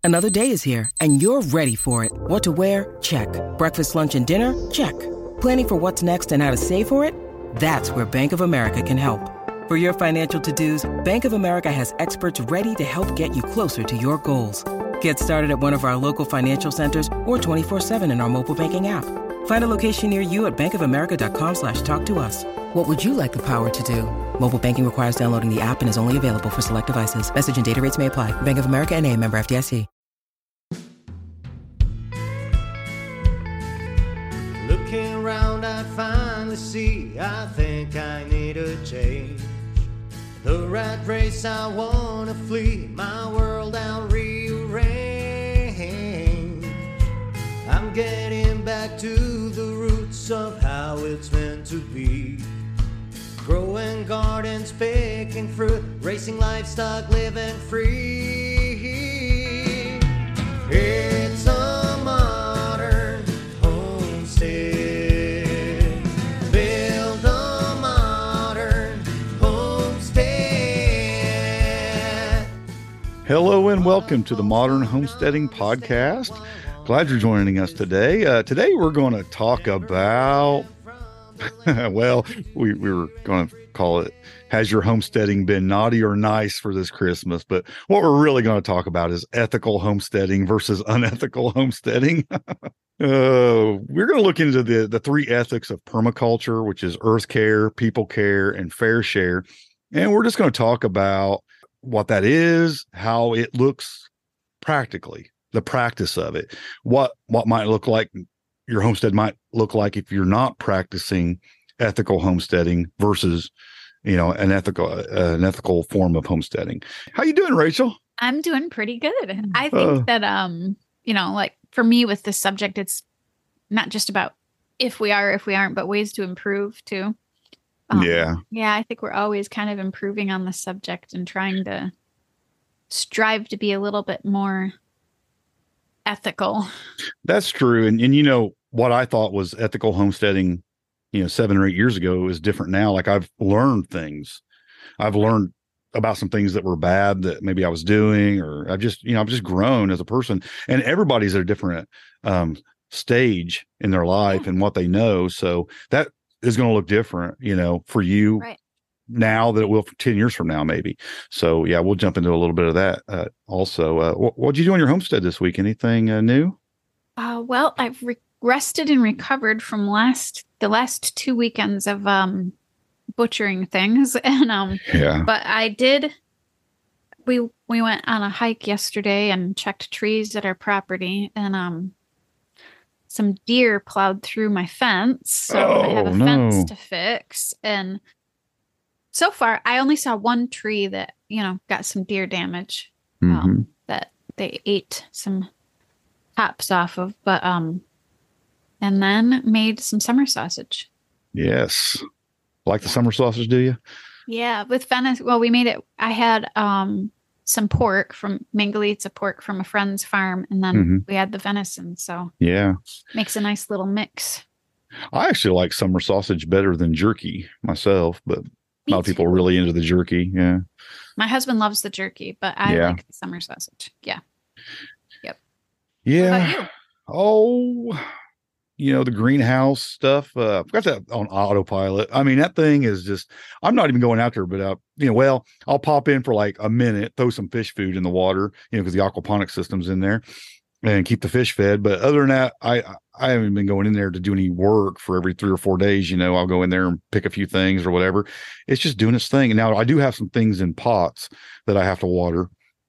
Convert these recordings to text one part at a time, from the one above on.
Another day is here, and you're ready for it. What to wear? Check. Breakfast, lunch, and dinner? Check. Planning for what's next and how to save for it? That's where Bank of America can help. For your financial to-dos, Bank of America has experts ready to help get you closer to your goals. Get started at one of our local financial centers or 24/7 in our mobile banking app. Find a location near you at bankofamerica.com/talktous. What would you like the power to do? Mobile banking requires downloading the app and is only available for select devices. Message and data rates may apply. Bank of America N.A., member FDIC. Looking around, I finally see I think I need a change. The rat race, I wanna flee. My world, I'll rearrange. I'm getting back to the roots of how it's meant to be. Growing gardens, picking fruit, racing livestock, living free. It's a modern homestead. Build a modern homestead. Hello and welcome to the Modern Homesteading Podcast. Glad you're joining us today. Today we're going to talk about, well, we were going to call it, has your homesteading been naughty or nice for this Christmas? But what we're really going to talk about is ethical homesteading versus unethical homesteading. We're going to look into the three ethics of permaculture, which is earth care, people care, and fair share. And we're just going to talk about what that is, how it looks practically, the practice of it, what might look like, your homestead might look like if you're not practicing ethical homesteading versus, an ethical form of homesteading. How you doing, Rachel? I'm doing pretty good. I think that, like for me with this subject, it's not just about if we are, if we aren't, but ways to improve too. Yeah, I think we're always kind of improving on the subject and trying to strive to be a little bit more ethical. That's true. And what I thought was ethical homesteading, 7 or 8 years ago is different now. Like I've learned things. I've learned about some things that were bad that maybe I was doing, or I've just grown as a person, and everybody's at a different stage in their life and what they know. So that is going to look different, for you now that it will for 10 years from now, maybe. So yeah, we'll jump into a little bit of that. Also, what'd you do on your homestead this week? Anything new? Well, I've rested and recovered from the last 2 weekends of butchering things, and but I did. We went on a hike yesterday and checked trees at our property, and some deer plowed through my fence, so I have a fence to fix. And so far, I only saw one tree that got some deer damage that they ate some tops off of, but and then made some summer sausage. Yes. Like the summer sausage, do you? Yeah, with venison. Well, we made it. I had some pork from Mangalitsa pork from a friend's farm, and then we had the venison. So yeah, makes a nice little mix. I actually like summer sausage better than jerky myself, but a lot of people are really into the jerky. Yeah. My husband loves the jerky, but I like the summer sausage. Yeah. Yep. Yeah. What about you? Oh, the greenhouse stuff. I've got that on autopilot. I mean, that thing is just, I'm not even going out there, but I'll pop in for like a minute, throw some fish food in the water, because the aquaponics system's in there, and keep the fish fed. But other than that, I haven't been going in there to do any work for every 3 or 4 days. I'll go in there and pick a few things or whatever. It's just doing its thing. And now I do have some things in pots that I have to water.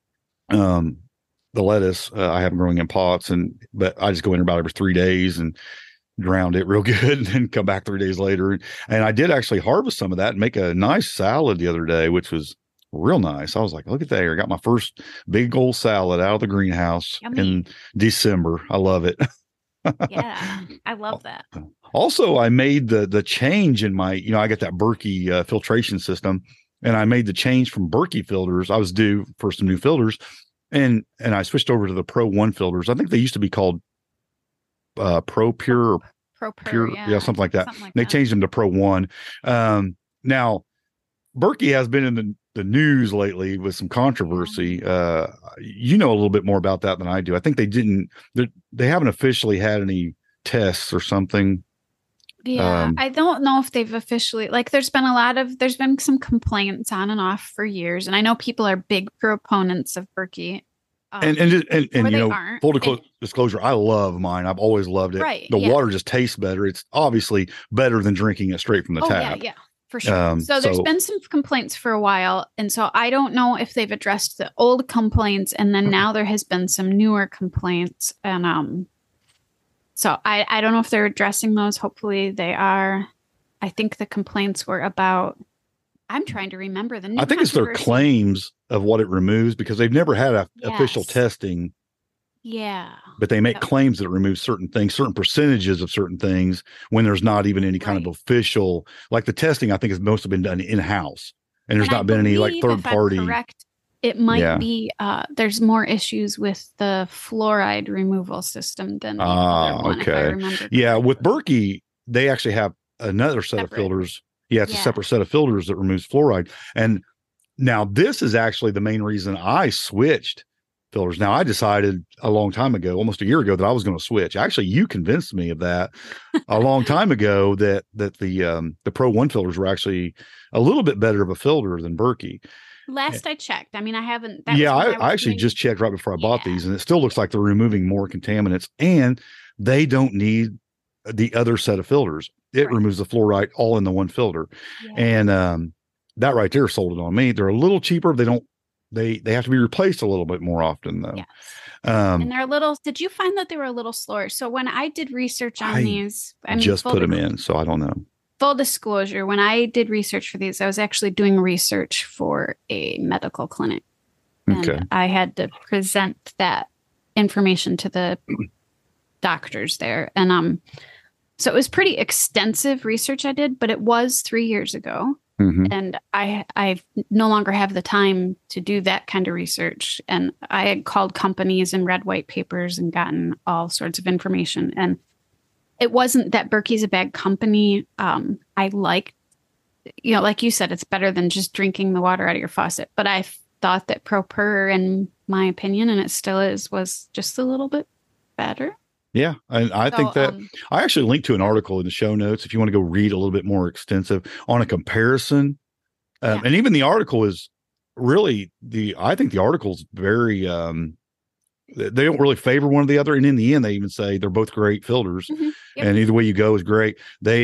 The lettuce I have them growing in pots, but I just go in about every 3 days and drown it real good, and then come back 3 days later. And I did actually harvest some of that and make a nice salad the other day, which was real nice. I was like, look at there. I got my first big old salad out of the greenhouse in December. I love it. Yeah, I love that. Also, I made the change in my, I got that Berkey filtration system, and I made the change from Berkey filters. I was due for some new filters. And I switched over to the Pro One filters. I think they used to be called Pro Pure or Pro Pure, something like that. They changed them to Pro One. Now, Berkey has been the news lately with some controversy. You know a little bit more about that than I do. I think they haven't officially had any tests or something. Yeah, I don't know if they've officially, like, there's been some complaints on and off for years, and I know people are big proponents of Berkey. And you know, full disclosure, I love mine. I've always loved it. Right, the water just tastes better. It's obviously better than drinking it straight from the tap. Yeah, for sure. So there's been some complaints for a while, and so I don't know if they've addressed the old complaints, and then now there has been some newer complaints, and so I don't know if they're addressing those. Hopefully they are. I think the complaints were about, I'm trying to remember the new. I think it's their claims of what it removes, because they've never had official testing. Yeah. But they make claims that it removes certain things, certain percentages of certain things, when there's not even any kind of official, like the testing, I think has mostly been done in-house. And there's not been any like third party. Correct. It might be, there's more issues with the fluoride removal system than the other one, if I remember correctly. Yeah, with Berkey, they actually have another set of filters. Yeah, it's a separate set of filters that removes fluoride. And now this is actually the main reason I switched filters. Now, I decided a long time ago, almost a year ago, that I was going to switch. Actually, you convinced me of that a long time ago, that the Pro One filters were actually a little bit better of a filter than Berkey. Last I checked. I mean, I haven't. I actually just checked right before I bought these, and it still looks like they're removing more contaminants, and they don't need the other set of filters. It removes the fluoride all in the one filter. And that right there sold it on me. They're a little cheaper. They have to be replaced a little bit more often, though. Yes. And they're a little, did you find that they were a little slower? So when I did research on these, I just put them in, so I don't know. Full disclosure, when I did research for these, I was actually doing research for a medical clinic. And I had to present that information to the doctors there. And so it was pretty extensive research I did, but it was 3 years ago. Mm-hmm. And I no longer have the time to do that kind of research. And I had called companies and read white papers and gotten all sorts of information. And it wasn't that Berkey's a bad company. I like, like you said, it's better than just drinking the water out of your faucet. But I thought that ProPur, in my opinion, and it still is, was just a little bit better. Yeah. And I think that I actually linked to an article in the show notes if you want to go read a little bit more extensive on a comparison. And even the article is really I think the article's very, they don't really favor one or the other. And in the end, they even say they're both great filters. Mm-hmm. Yep. And either way you go is great.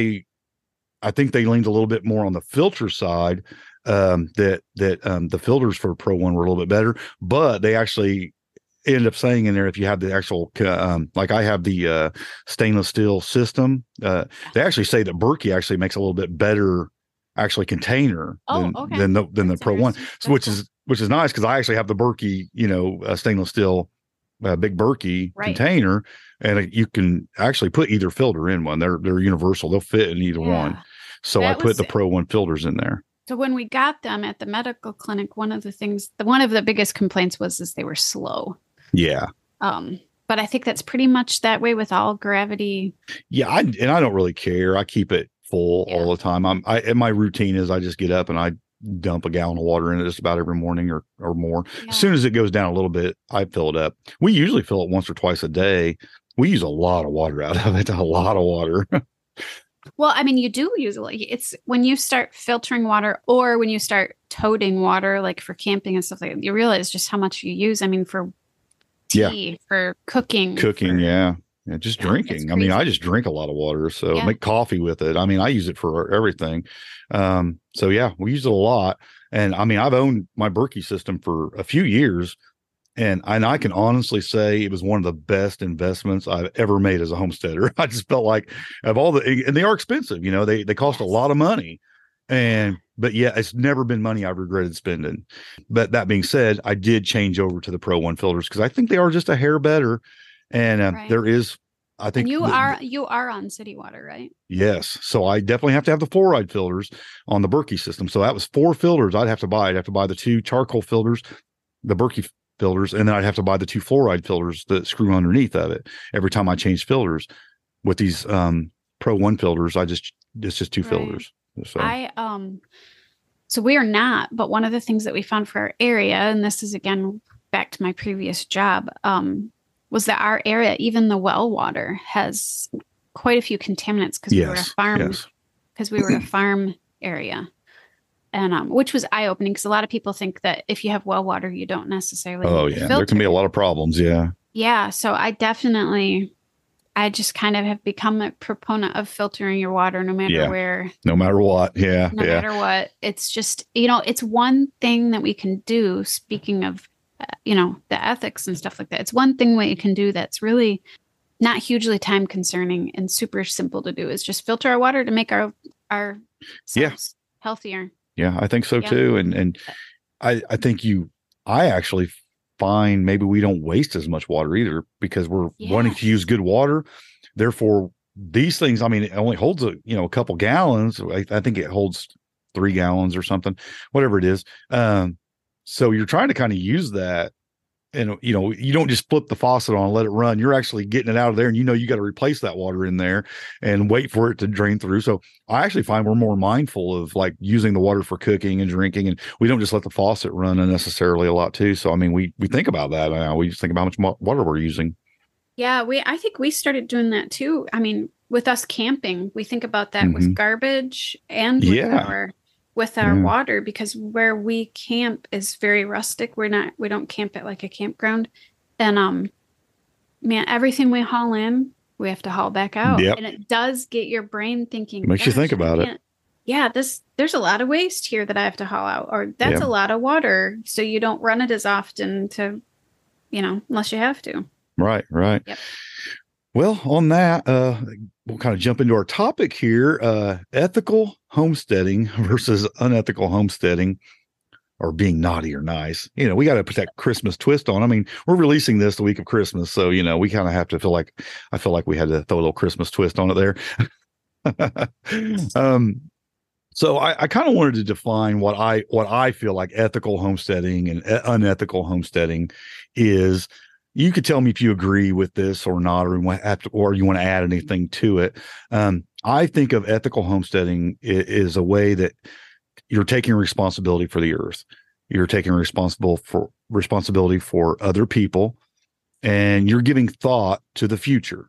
I think they leaned a little bit more on the filter side, that the filters for Pro One were a little bit better, but they actually end up saying in there, if you have the actual, like I have the stainless steel system, they actually say that Berkey actually makes a little bit better actually container than the Pro One, which is nice, because I actually have the Berkey, stainless steel big Berkey container, and you can actually put either filter in one. They're universal; they'll fit in either one. So I put the Pro One filters in there. So when we got them at the medical clinic, one of the biggest complaints was they were slow. Yeah. But I think that's pretty much that way with all gravity. Yeah, I don't really care. I keep it full all the time. And my routine is I just get up and I dump a gallon of water in it just about every morning or more. Yeah. As soon as it goes down a little bit, I fill it up. We usually fill it once or twice a day. We use a lot of water out of it. A lot of water. Well, I mean, you do usually. It's when you start filtering water, or when you start toting water, like for camping and stuff like that, you realize just how much you use. I mean, for tea, for cooking. Just drinking. I mean, I just drink a lot of water, so make coffee with it. I mean, I use it for everything. So we use it a lot. And I mean, I've owned my Berkey system for a few years, and I can honestly say it was one of the best investments I've ever made as a homesteader. I just felt like and they are expensive, they cost a lot of money. But it's never been money I've regretted spending. But that being said, I did change over to the Pro One filters because I think they are just a hair better. And there is, I think, and you are on city water, right? Yes. So I definitely have to have the fluoride filters on the Berkey system. So that was 4 filters I'd have to buy. I'd have to buy the 2 charcoal filters, the Berkey filters, and then I'd have to buy the 2 fluoride filters that screw underneath of it every time I change filters. With these Pro One filters, it's just 2 filters. So So we are not, but one of the things that we found for our area, and this is again back to my previous job, was that our area, even the well water, has quite a few contaminants because we were a farm, because we were a farm area, and which was eye opening because a lot of people think that if you have well water, you don't necessarily. Oh yeah, there can be a lot of problems. Yeah. Yeah. So I just kind of have become a proponent of filtering your water no matter where. No matter what. Yeah. No matter what. It's just, it's one thing that we can do. Speaking of, the ethics and stuff like that. It's one thing we can do that's really not hugely time concerning and super simple to do is just filter our water to make our cells healthier. Yeah, I think so too. And I think I actually find maybe we don't waste as much water either because we're wanting to use good water. Therefore, these things, I mean, it only holds a couple gallons. I think it holds 3 gallons or something, whatever it is. So you're trying to kind of use that, and you don't just flip the faucet on and let it run. You're actually getting it out of there, and you got to replace that water in there and wait for it to drain through. So I actually find we're more mindful of like using the water for cooking and drinking, and we don't just let the faucet run unnecessarily a lot too. So I mean, we think about that now. We just think about how much water we're using. Yeah, I think we started doing that too. I mean, with us camping, we think about that with garbage and with our water, because where we camp is very rustic. We don't camp at like a campground. And man, everything we haul in, we have to haul back out. And it does get your brain thinking. It makes you think about it. Yeah, there's a lot of waste here that I have to haul out, or that's a lot of water. So you don't run it as often unless you have to. Right. Yep. Well, on that, we'll kind of jump into our topic here, ethical homesteading versus unethical homesteading, or being naughty or nice. We got to put that Christmas twist on. I mean, we're releasing this the week of Christmas, so, we kind of have to I feel like we had to throw a little Christmas twist on it there. So I kind of wanted to define what I feel like ethical homesteading and unethical homesteading is. You could tell me if you agree with this or not, or you want to add anything to it. I think of ethical homesteading is a way that you're taking responsibility for the earth. You're taking responsibility for other people, and you're giving thought to the future.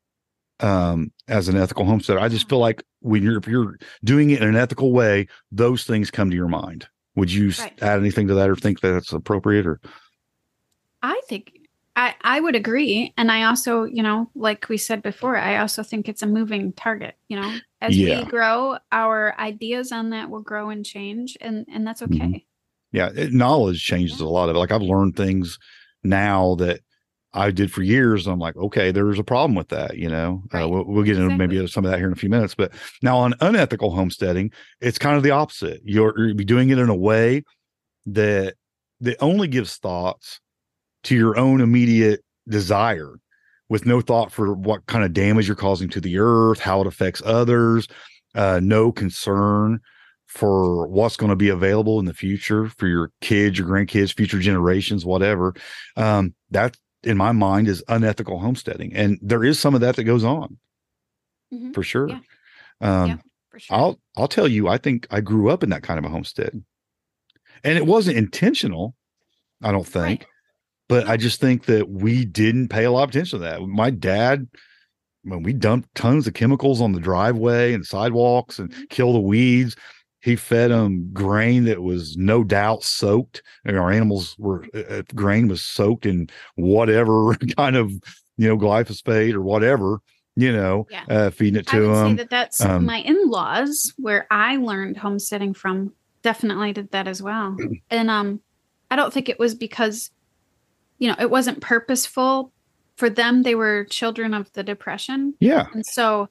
As an ethical homesteader, I just feel like if you're doing it in an ethical way, those things come to your mind. Would you add anything to that, or think that that's appropriate? Or I think. I would agree. And I also, like we said before, I also think it's a moving target, as we grow, our ideas on that will grow and change, and that's okay. Mm-hmm. Yeah. Knowledge changes a lot of it. Like I've learned things now that I did for years. And I'm like, okay, there's a problem with that. We'll get into maybe some of that here in a few minutes, but now on unethical homesteading, it's kind of the opposite. You're doing it in a way that only gives thoughts to your own immediate desire, with no thought for what kind of damage you're causing to the earth, how it affects others, no concern for what's going to be available in the future for your kids, your grandkids, future generations, whatever. That, in my mind, is unethical homesteading. And there is some of that goes on, for sure. Yeah. For sure. I'll tell you, I think I grew up in that kind of a homestead. And it wasn't intentional, I don't think. Right. But I just think that we didn't pay a lot of attention to that. My dad, when we dumped tons of chemicals on the driveway and sidewalks and kill the weeds, he fed them grain that was no doubt soaked. And our animals grain was soaked in whatever kind of, glyphosate or whatever, feeding it to them. I would say that's my in-laws, where I learned homesteading from, definitely did that as well. And I don't think it was because it wasn't purposeful for them. They were children of the Depression. Yeah. And so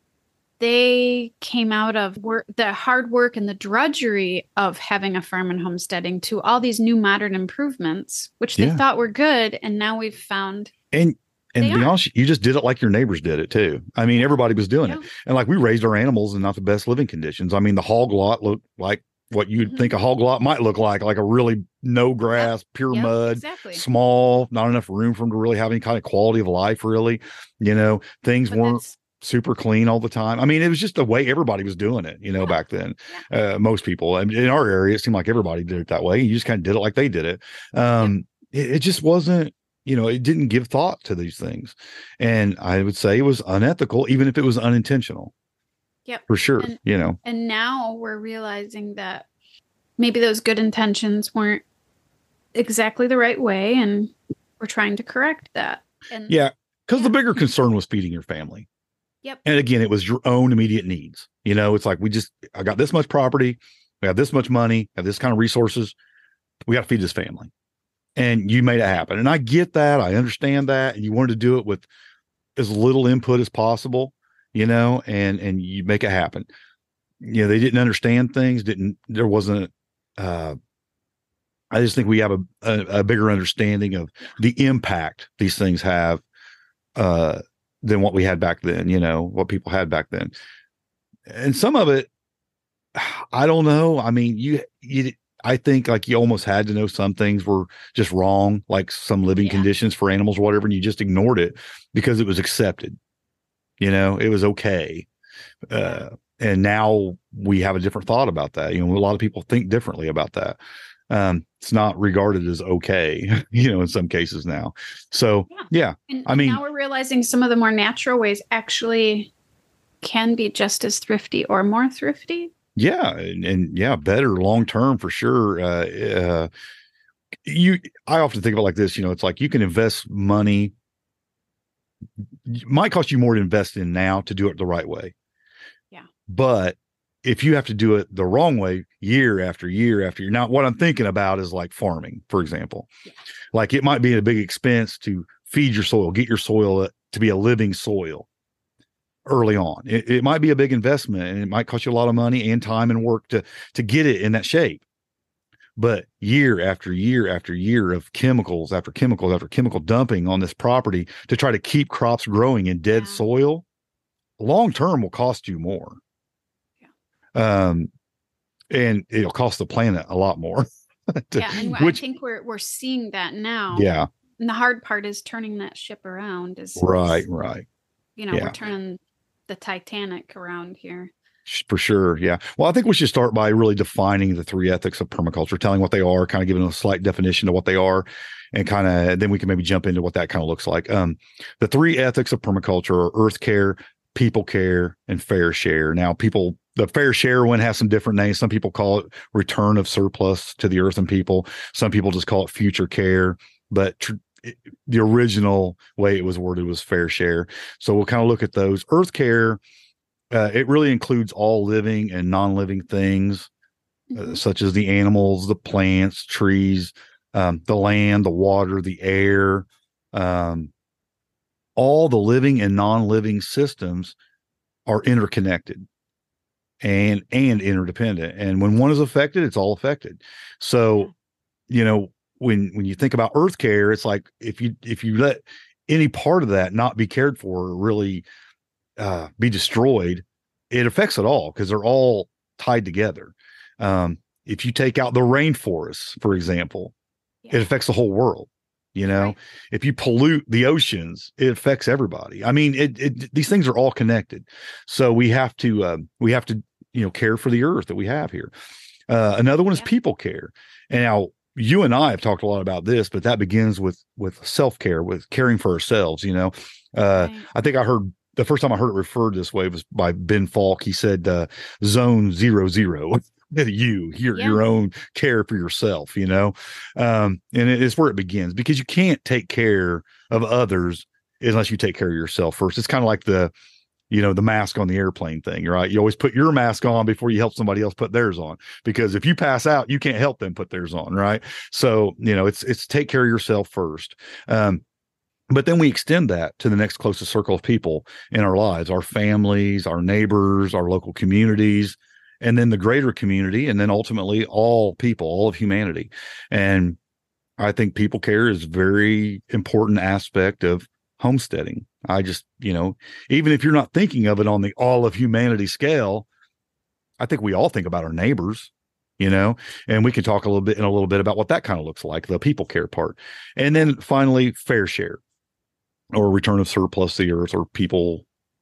they came out of the hard work and the drudgery of having a farm and homesteading to all these new modern improvements, which they thought were good. And now we've found. And to be honest, you just did it like your neighbors did it too. I mean, everybody was doing it. And like we raised our animals in not the best living conditions. I mean, the hog lot looked like what you'd think a hog lot might look like a really no grass, pure mud, small, not enough room for them to really have any kind of quality of life, really. Things weren't super clean all the time. I mean, it was just the way everybody was doing it, back then. Most people in our area, it seemed like everybody did it that way. You just kind of did it like they did it. It just wasn't, it didn't give thought to these things. And I would say it was unethical, even if it was unintentional. Yep. For sure. And now we're realizing that maybe those good intentions weren't exactly the right way. And we're trying to correct that. And because the bigger concern was feeding your family. Yep. And again, it was your own immediate needs. It's like, I got this much property. We have this much money, have this kind of resources. We got to feed this family. And you made it happen. And I get that. I understand that. And you wanted to do it with as little input as possible, and you make it happen. They didn't understand things. There wasn't, I just think we have a bigger understanding of the impact these things have, than what we had back then, what people had back then. And some of it, I don't know. I mean, I think like you almost had to know some things were just wrong, like some living conditions for animals or whatever, and you just ignored it because it was accepted. It was okay. And now we have a different thought about that. A lot of people think differently about that. It's not regarded as okay, in some cases now. So, And now we're realizing some of the more natural ways actually can be just as thrifty or more thrifty. Yeah. And better long-term for sure. I often think about it like this, it's like you can invest money. It might cost you more to invest in now to do it the right way. Yeah. But if you have to do it the wrong way year after year after year. Now, what I'm thinking about is like farming, for example. Yeah. Like it might be a big expense to feed your soil, get your soil to be a living soil early on. It might be a big investment, and it might cost you a lot of money and time and work to get it in that shape. But year after year after year of chemicals after chemicals after chemical dumping on this property to try to keep crops growing in dead soil, long term will cost you more. And it'll cost the planet a lot more. And I think we're seeing that now. Yeah. And the hard part is turning that ship around. Right. We're turning the Titanic around here. For sure. Yeah. Well, I think we should start by really defining the three ethics of permaculture, telling what they are, kind of giving a slight definition of what they are, and then we can maybe jump into what that kind of looks like. The three ethics of permaculture are earth care, people care, and fair share. Now, the fair share one has some different names. Some people call it return of surplus to the earth and people. Some people just call it future care, but the original way it was worded was fair share. So we'll kind of look at those. Earth care, it really includes all living and non-living things, such as the animals, the plants, trees, the land, the water, the air, all the living and non-living systems are interconnected and interdependent. And when one is affected, it's all affected. So, when you think about earth care, it's like if you let any part of that not be cared for or really be destroyed, it affects it all because they're all tied together. If you take out the rainforests, for example, it affects the whole world. Right. If you pollute the oceans, it affects everybody. I mean, these things are all connected. So we have to care for the earth that we have here. Another one is people care. And now you and I have talked a lot about this, but that begins with self-care, with caring for ourselves. I think I heard the first time I heard it referred this way was by Ben Falk. He said, zone 00. Your own care for yourself, and it's where it begins, because you can't take care of others unless you take care of yourself first. It's kind of like the mask on the airplane thing, right? You always put your mask on before you help somebody else put theirs on, because if you pass out, you can't help them put theirs on, right? So, it's take care of yourself first. But then we extend that to the next closest circle of people in our lives, our families, our neighbors, our local communities, and then the greater community, and then ultimately all people, all of humanity. And I think people care is a very important aspect of homesteading. I just, even if you're not thinking of it on the all of humanity scale, I think we all think about our neighbors, and we can talk a little bit about what that kind of looks like, the people care part. And then finally, fair share, or return of surplus to the earth, or people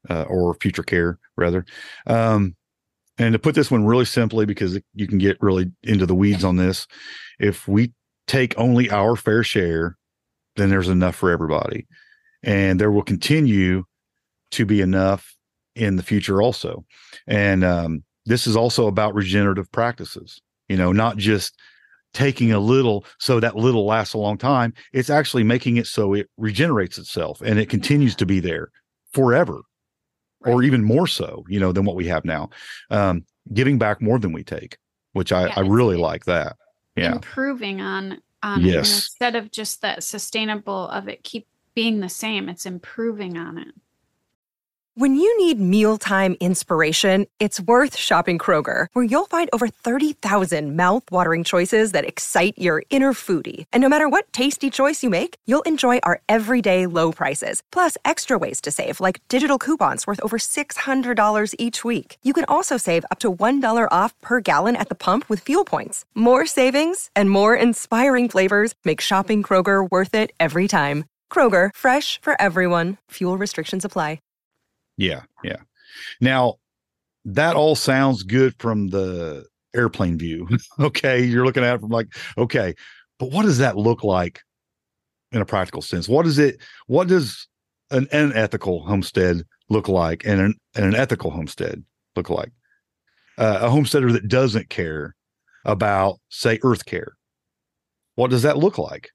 or Future Care rather. And to put this one really simply, because you can get really into the weeds on this, if we take only our fair share, then there's enough for everybody. And there will continue to be enough in the future also. And this is also about regenerative practices, not just taking a little so that little lasts a long time. It's actually making it so it regenerates itself and it continues to be there forever, or even more so, than what we have now. Giving back more than we take, which I really like that. Yeah. Improving on yes. It, instead of just that sustainable of it keep being the same, it's improving on it. When you need mealtime inspiration, it's worth shopping Kroger, where you'll find over 30,000 mouth-watering choices that excite your inner foodie. And no matter what tasty choice you make, you'll enjoy our everyday low prices, plus extra ways to save, like digital coupons worth over $600 each week. You can also save up to $1 off per gallon at the pump with fuel points. More savings and more inspiring flavors make shopping Kroger worth it every time. Kroger, fresh for everyone. Fuel restrictions apply. Yeah. Now, that all sounds good from the airplane view. Okay. You're looking at it from like, okay, but what does that look like in a practical sense? What does an unethical homestead look like, and an ethical homestead look like? A homesteader that doesn't care about, say, earth care. What does that look like?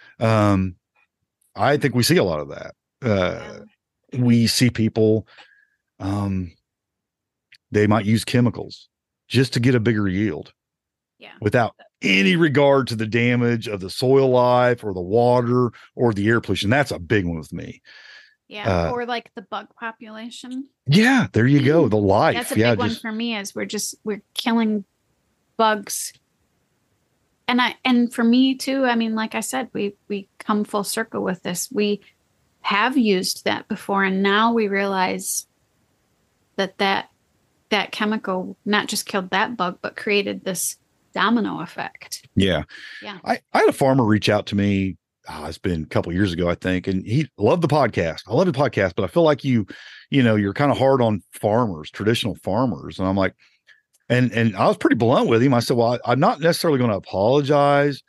I think we see a lot of that. We see people, they might use chemicals just to get a bigger yield, without any regard to the damage of the soil life or the water or the air pollution. That's a big one with me. Yeah. Or like the bug population. Yeah. There you go. The life. That's a big one for me, is we're killing bugs. And for me too, I mean, like I said, we come full circle with this. We have used that before, and now we realize that chemical not just killed that bug, but created this domino effect. Yeah. I had a farmer reach out to me. It's been a couple of years ago, I think, and he loved the podcast. I love the podcast, but I feel like you're kind of hard on farmers, traditional farmers, and I'm like, and I was pretty blunt with him. I said, well, I'm not necessarily going to apologize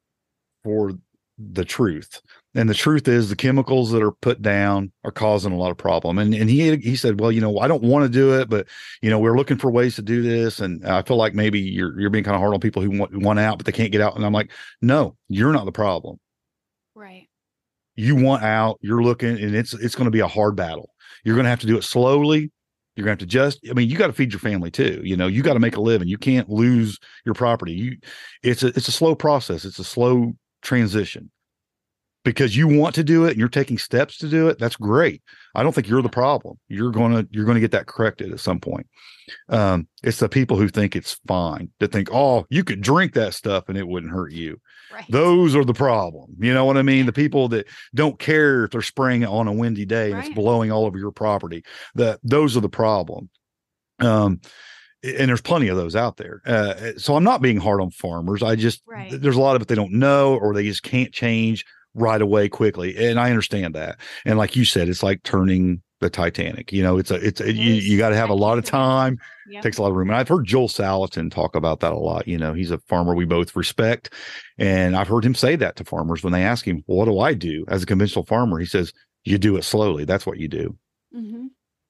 for the truth. And the truth is the chemicals that are put down are causing a lot of problem. And he said, well, I don't want to do it, but we're looking for ways to do this. And I feel like maybe you're being kind of hard on people who want out, but they can't get out. And I'm like, no, you're not the problem. Right. You want out, you're looking, and it's going to be a hard battle. You're going to have to do it slowly. You're going to have to you got to feed your family too. You got to make a living. You can't lose your property. It's a slow process. It's a slow transition. Because you want to do it and you're taking steps to do it, that's great. I don't think you're the problem. You're gonna get that corrected at some point. It's the people who think it's fine, that think, oh, you could drink that stuff and it wouldn't hurt you. Right. Those are the problem. You know what I mean? The people that don't care if they're spraying it on a windy day and it's blowing all over your property. Those are the problem. And there's plenty of those out there. So I'm not being hard on farmers. I just there's a lot of it they don't know, or they just can't change right away quickly. And I understand that. And like you said, it's like turning the Titanic. You got to have a lot of time. Yep. Takes a lot of room. And I've heard Joel Salatin talk about that a lot. He's a farmer we both respect. And I've heard him say that to farmers when they ask him, what do I do as a conventional farmer? He says, you do it slowly. That's what you do. Mm-hmm.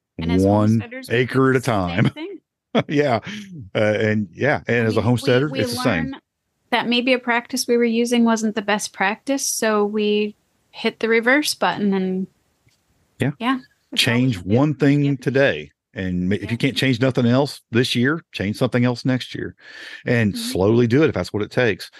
1 acre at a time. Yeah. And as a homesteader, it's the same. That maybe a practice we were using wasn't the best practice, so we hit the reverse button and change one thing today. And if you can't change nothing else this year, change something else next year, and slowly do it if that's what it takes.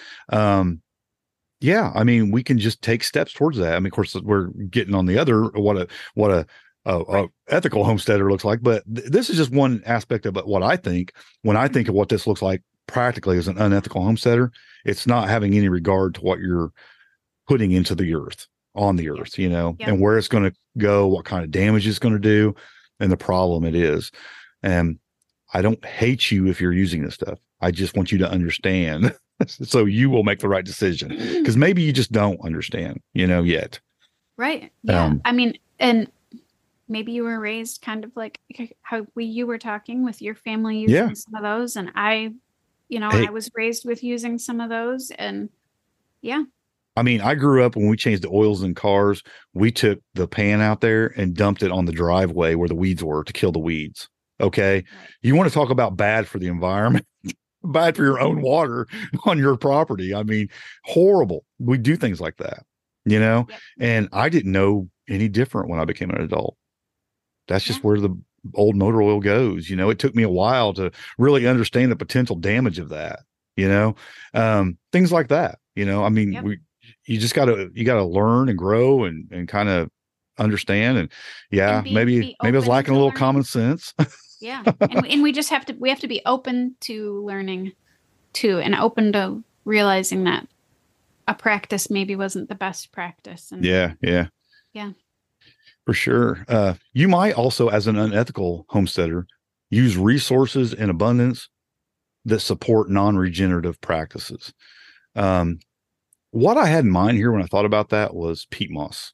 We can just take steps towards that. I mean, of course, we're getting on the other what a ethical homesteader looks like, but this is just one aspect of it. What I think when I think of what this looks like practically as an unethical homesteader, it's not having any regard to what you're putting into the earth, on the earth, and where it's going to go, what kind of damage it's going to do, and the problem it is. And I don't hate you if you're using this stuff. I just want you to understand so you will make the right decision, because maybe you just don't understand, yet. Right. Yeah. I mean, and maybe you were raised kind of like how you were talking with your family using some of those. And I was raised with using some of those, and yeah. I mean, I grew up when we changed the oils in cars, we took the pan out there and dumped it on the driveway where the weeds were to kill the weeds. Okay. Right. You want to talk about bad for the environment, bad for your own water on your property. I mean, horrible. We do things like that, and I didn't know any different when I became an adult. That's just where the old motor oil goes. It took me a while to really understand the potential damage of that, things like that, I mean, you just gotta learn and grow and kind of understand. And maybe I was lacking a little common sense. Yeah. And we just have to be open to learning too, and open to realizing that a practice maybe wasn't the best practice. And yeah. For sure. You might also, as an unethical homesteader, use resources in abundance that support non-regenerative practices. What I had in mind here when I thought about that was peat moss.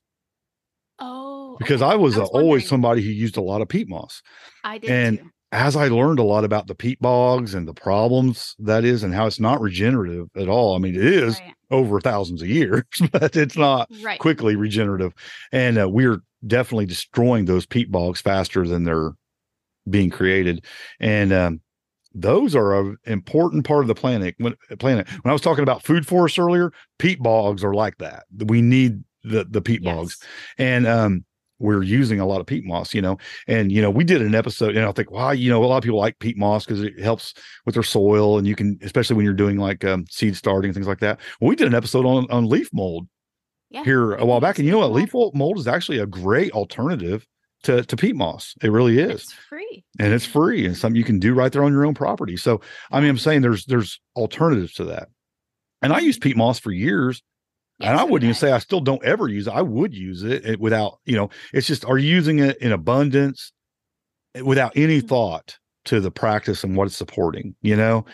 Oh, because I was always somebody who used a lot of peat moss. I did and too. As I learned a lot about the peat bogs and the problems that is, and how it's not regenerative at all. I mean, it is over thousands of years, but it's not quickly regenerative. And we're definitely destroying those peat bogs faster than they're being created. And those are an important part of the planet. When I was talking about food forests earlier, peat bogs are like that. We need the peat bogs, and we're using a lot of peat moss, and we did an episode, and I think, wow, a lot of people like peat moss because it helps with their soil, and you can, especially when you're doing like seed starting and things like that. Well, we did an episode on leaf mold here a while back, and what, leaf mold is actually a great alternative to peat moss. It really is. It's free. And it's free, and something you can do right there on your own property. So, I mean, I'm saying there's alternatives to that. And I used peat moss for years, and I wouldn't even say I still don't ever use it. I would use it without, it's just, are you using it in abundance without any thought to the practice and what it's supporting, it's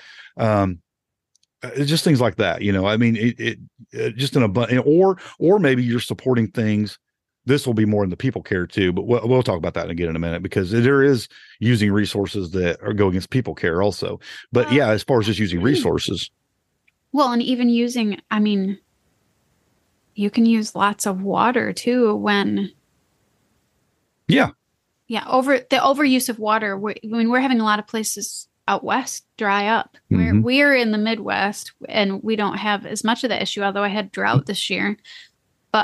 just things like that, I mean, it just an abundance, or maybe you're supporting things. This will be more in the people care too, but we'll talk about that again in a minute, because there is using resources that go against people care also. But as far as just using resources. Well, and even using, I mean, you can use lots of water too when. Yeah. Yeah. The overuse of water. We're having a lot of places out west dry up. We're in the Midwest, and we don't have as much of that issue, although I had drought this year. But,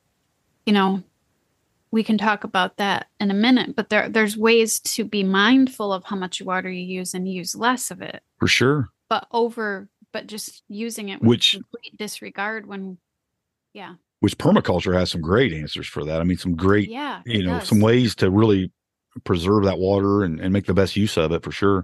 we can talk about that in a minute, but there's ways to be mindful of how much water you use and use less of it. For sure. But just using it with complete disregard which permaculture has some great answers for that. I mean, some great, some ways to really preserve that water and make the best use of it, for sure.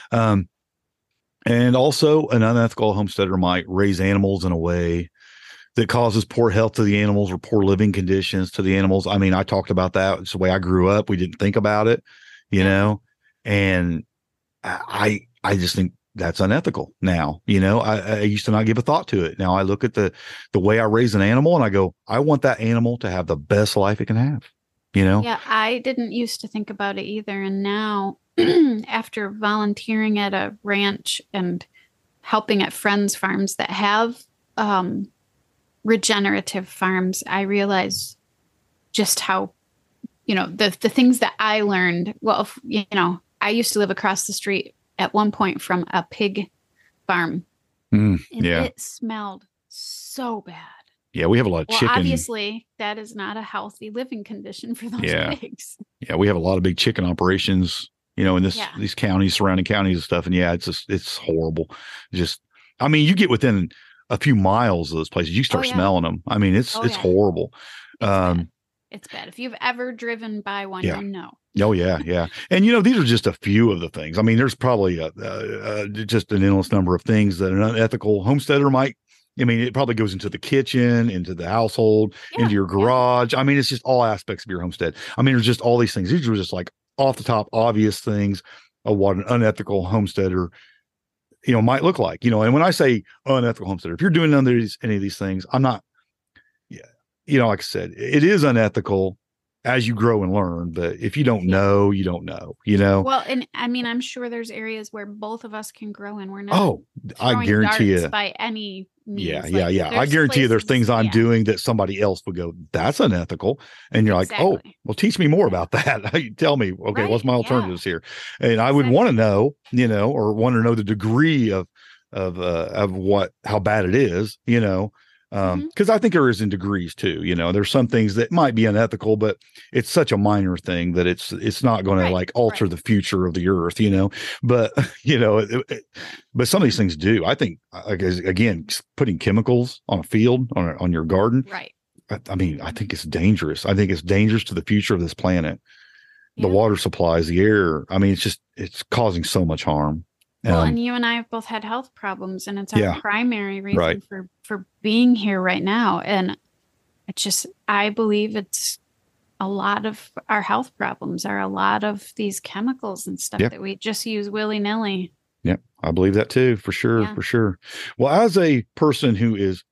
And also, an unethical homesteader might raise animals in a way that causes poor health to the animals or poor living conditions to the animals. I mean, I talked about that. It's the way I grew up. We didn't think about it, and I just think that's unethical now. I used to not give a thought to it. Now I look at the way I raise an animal, and I go, I want that animal to have the best life it can have, Yeah, I didn't used to think about it either. And now after volunteering at a ranch and helping at friends' farms that have, regenerative farms, I realize just how, the things that I learned. Well, I used to live across the street at one point from a pig farm, and it smelled so bad. Yeah, we have a lot of chicken. Obviously, that is not a healthy living condition for those pigs. Yeah, we have a lot of big chicken operations, in these counties, surrounding counties and stuff. And it's horrible. I mean, you get within a few miles of those places, you start smelling them. I mean, it's horrible. It's bad. If you've ever driven by one, you know. Oh yeah. Yeah. And these are just a few of the things. I mean, there's probably just an endless number of things that an unethical homesteader might, it probably goes into the kitchen, into the household, into your garage. I mean, it's just all aspects of your homestead. I mean, there's just all these things. These are just like off the top, obvious things of what an unethical homesteader might look like, and when I say unethical homesteader, if you're doing any of these things, I'm not, like I said, it is unethical as you grow and learn. But if you don't know, you don't know, Well, and I mean, I'm sure there's areas where both of us can grow and we're not. Oh, I guarantee you by any means. Yeah. I guarantee you there's things I'm doing that somebody else would go, that's unethical. And you're like, oh, well, teach me more about that. Tell me, okay, what's my alternatives here? And I would want to know, or want to know the degree of how bad it is, because I think there is in degrees too, there's some things that might be unethical, but it's such a minor thing that it's not going to like alter the future of the earth, but but some of these things do. I think, again, putting chemicals on a field, on your garden, right? I mean, I think it's dangerous. I think it's dangerous to the future of this planet, the water supplies, the air. I mean, it's causing so much harm. Well, and you and I have both had health problems, and it's our primary reason for being here right now. And I believe it's a lot of our health problems are a lot of these chemicals and stuff that we just use willy-nilly. Yeah, I believe that too, for sure, for sure. Well, as a person who is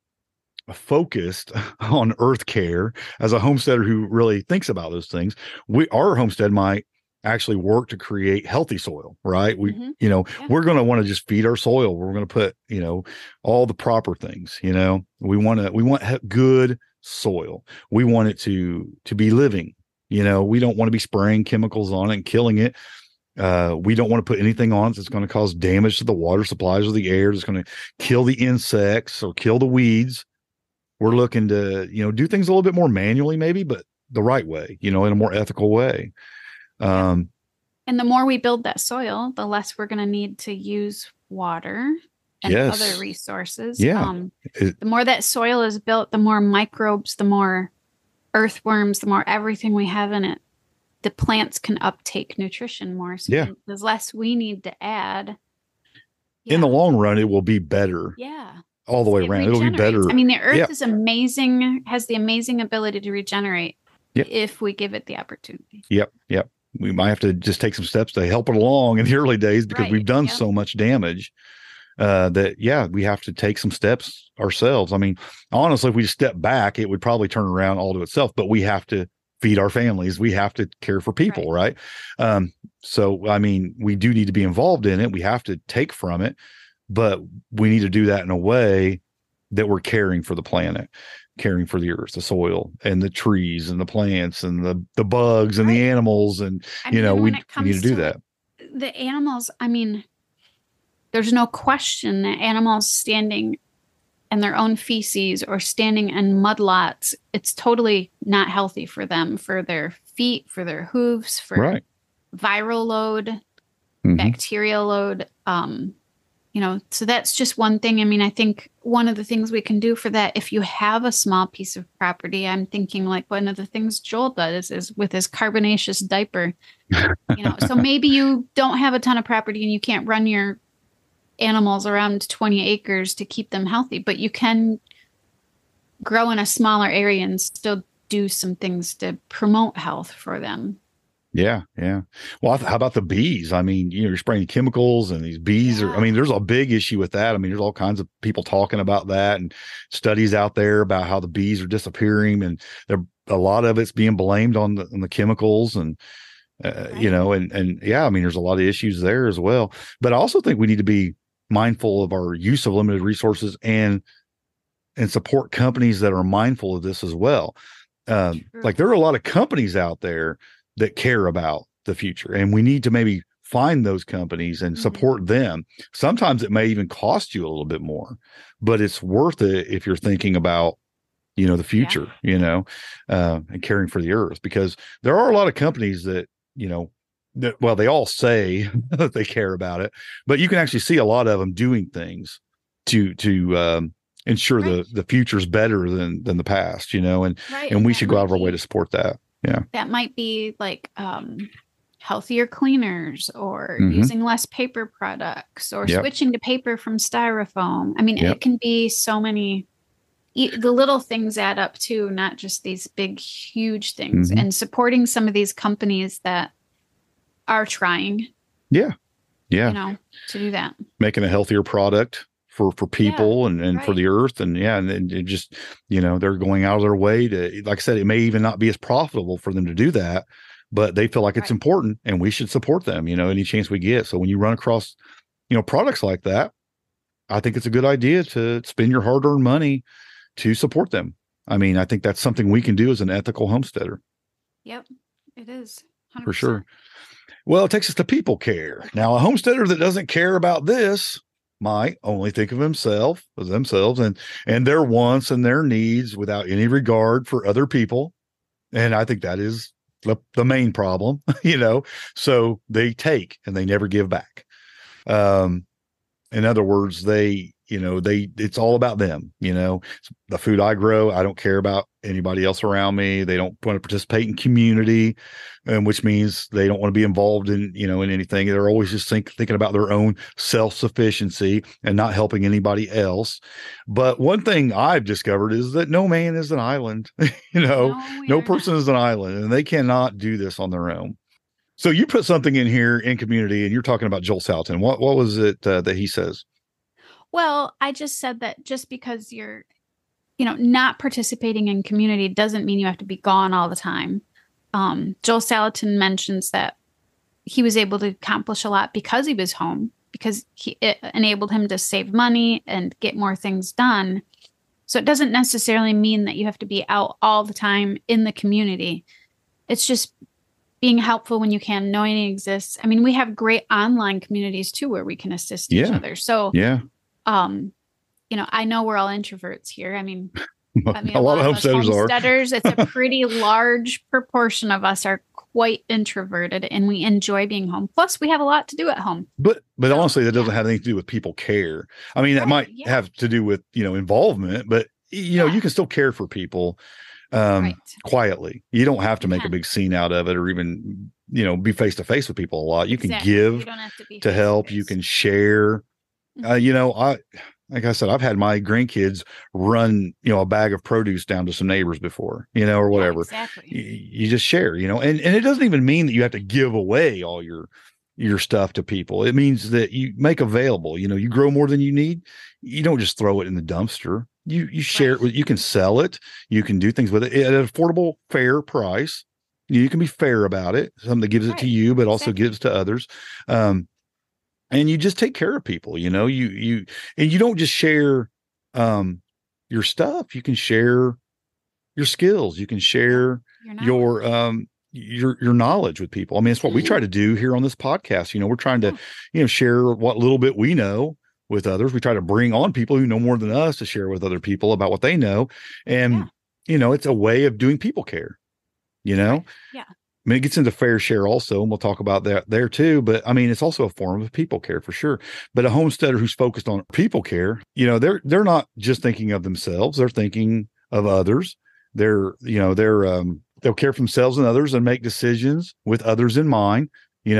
focused on earth care, as a homesteader who really thinks about those things, our homestead might actually work to create healthy soil, right? We're going to want to just feed our soil. We're going to put, all the proper things, we want good soil. We want it to be living, we don't want to be spraying chemicals on it and killing it. We don't want to put anything on it that's going to cause damage to the water supplies or the air. That's going to kill the insects or kill the weeds. We're looking to, do things a little bit more manually maybe, but the right way, in a more ethical way. And the more we build that soil, the less we're going to need to use water and other resources. Yeah. The more that soil is built, the more microbes, the more earthworms, the more everything we have in it, the plants can uptake nutrition more. So there's less we need to add. In the long run, it will be better. Yeah. All the way around. It'll be better. I mean, the earth is amazing, has the amazing ability to regenerate if we give it the opportunity. Yep. We might have to just take some steps to help it along in the early days because we've done so much damage that, we have to take some steps ourselves. I mean, honestly, if we just step back, it would probably turn around all to itself, but we have to feed our families. We have to care for people, right? So, I mean, we do need to be involved in it. We have to take from it, but we need to do that in a way that we're caring for the planet, caring for the earth, the soil, and the trees, and the plants, and the bugs, and the animals, and we need to do that. The animals, I mean, there's no question that animals standing in their own feces or standing in mud lots, it's totally not healthy for them, for their feet, for their hooves, for viral load, bacterial load. So that's just one thing. I mean, I think one of the things we can do for that, if you have a small piece of property, I'm thinking like one of the things Joel does is with his carbonaceous diaper, so maybe you don't have a ton of property and you can't run your animals around 20 acres to keep them healthy, but you can grow in a smaller area and still do some things to promote health for them. Yeah. Well, how about the bees? I mean, you're spraying chemicals and these bees there's a big issue with that. I mean, there's all kinds of people talking about that and studies out there about how the bees are disappearing, and a lot of it's being blamed on the chemicals and, I mean, there's a lot of issues there as well. But I also think we need to be mindful of our use of limited resources and support companies that are mindful of this as well. Like there are a lot of companies out there that care about the future, and we need to maybe find those companies and support them. Sometimes it may even cost you a little bit more, but it's worth it if you're thinking about, the future, and caring for the earth, because there are a lot of companies that, they all say that they care about it, but you can actually see a lot of them doing things to ensure the future's better than the past, and we should go out of our way to support that. Yeah. That might be like healthier cleaners, or using less paper products, or switching to paper from styrofoam. I mean, it can be so many, the little things add up too, not just these big, huge things, and supporting some of these companies that are trying. Yeah. To do that. Making a healthier product for people and for the earth. And and it just, they're going out of their way to, like I said, it may even not be as profitable for them to do that, but they feel like it's important and we should support them, any chance we get. So when you run across, products like that, I think it's a good idea to spend your hard-earned money to support them. I mean, I think that's something we can do as an ethical homesteader. Yep, it is. 100%. For sure. Well, it takes us to people care. Now, a homesteader that doesn't care about this might only think of themselves and their wants and their needs without any regard for other people. And I think that is the main problem, so they take and they never give back. In other words, it's all about them. The food I grow, I don't care about anybody else around me. They don't want to participate in community, which means they don't want to be involved in, in anything. They're always just thinking about their own self-sufficiency and not helping anybody else. But one thing I've discovered is that no man is an island. No person is an island, and they cannot do this on their own. So you put something in here in community, and you're talking about Joel Salatin. What was it that he says? Well, I just said that just because you're, not participating in community doesn't mean you have to be gone all the time. Joel Salatin mentions that he was able to accomplish a lot because he was home, because it enabled him to save money and get more things done. So it doesn't necessarily mean that you have to be out all the time in the community. It's just being helpful when you can, knowing it exists. I mean, we have great online communities too, where we can assist each other. So, I know we're all introverts here. I mean, a lot of homesteaders it's a pretty large proportion of us are quite introverted, and we enjoy being home. Plus, we have a lot to do at home. But honestly, that doesn't have anything to do with people care. I mean, that might have to do with, involvement, but you can still care for people quietly. You don't have to make a big scene out of it, or even, be face to face with people a lot. You can give you don't have to help. You can share. Like I said, I've had my grandkids run, a bag of produce down to some neighbors before, or whatever. Exactly. You just share, and it doesn't even mean that you have to give away all your stuff to people. It means that you make available, you grow more than you need. You don't just throw it in the dumpster. You share it with, you can sell it. You can do things with it at an affordable, fair price. You can be fair about it. Something that gives it to you, but also gives to others. And you just take care of people, and you don't just share your stuff. You can share your skills. You can share your knowledge with people. I mean, it's what we try to do here on this podcast. We're trying to, share what little bit we know with others. We try to bring on people who know more than us to share with other people about what they know. And, it's a way of doing people care, Yeah. I mean, it gets into fair share also, and we'll talk about that there too. But I mean, it's also a form of people care for sure. But a homesteader who's focused on people care, they're not just thinking of themselves; they're thinking of others. They'll care for themselves and others and make decisions with others in mind. They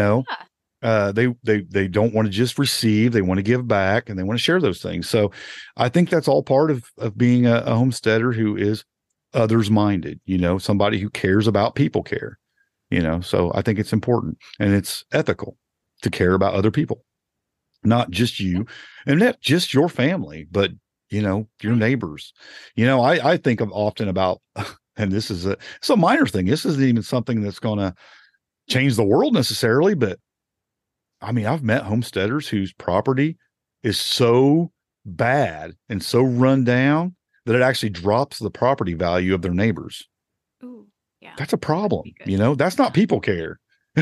don't want to just receive; they want to give back, and they want to share those things. So, I think that's all part of being a homesteader who is others minded. Somebody who cares about people care. So I think it's important, and it's ethical to care about other people, not just you, and not just your family, but, your neighbors. I think of often about, and this is it's a minor thing. This isn't even something that's going to change the world necessarily, but I mean, I've met homesteaders whose property is so bad and so run down that it actually drops the property value of their neighbors. Yeah. That's a problem. That's not people care.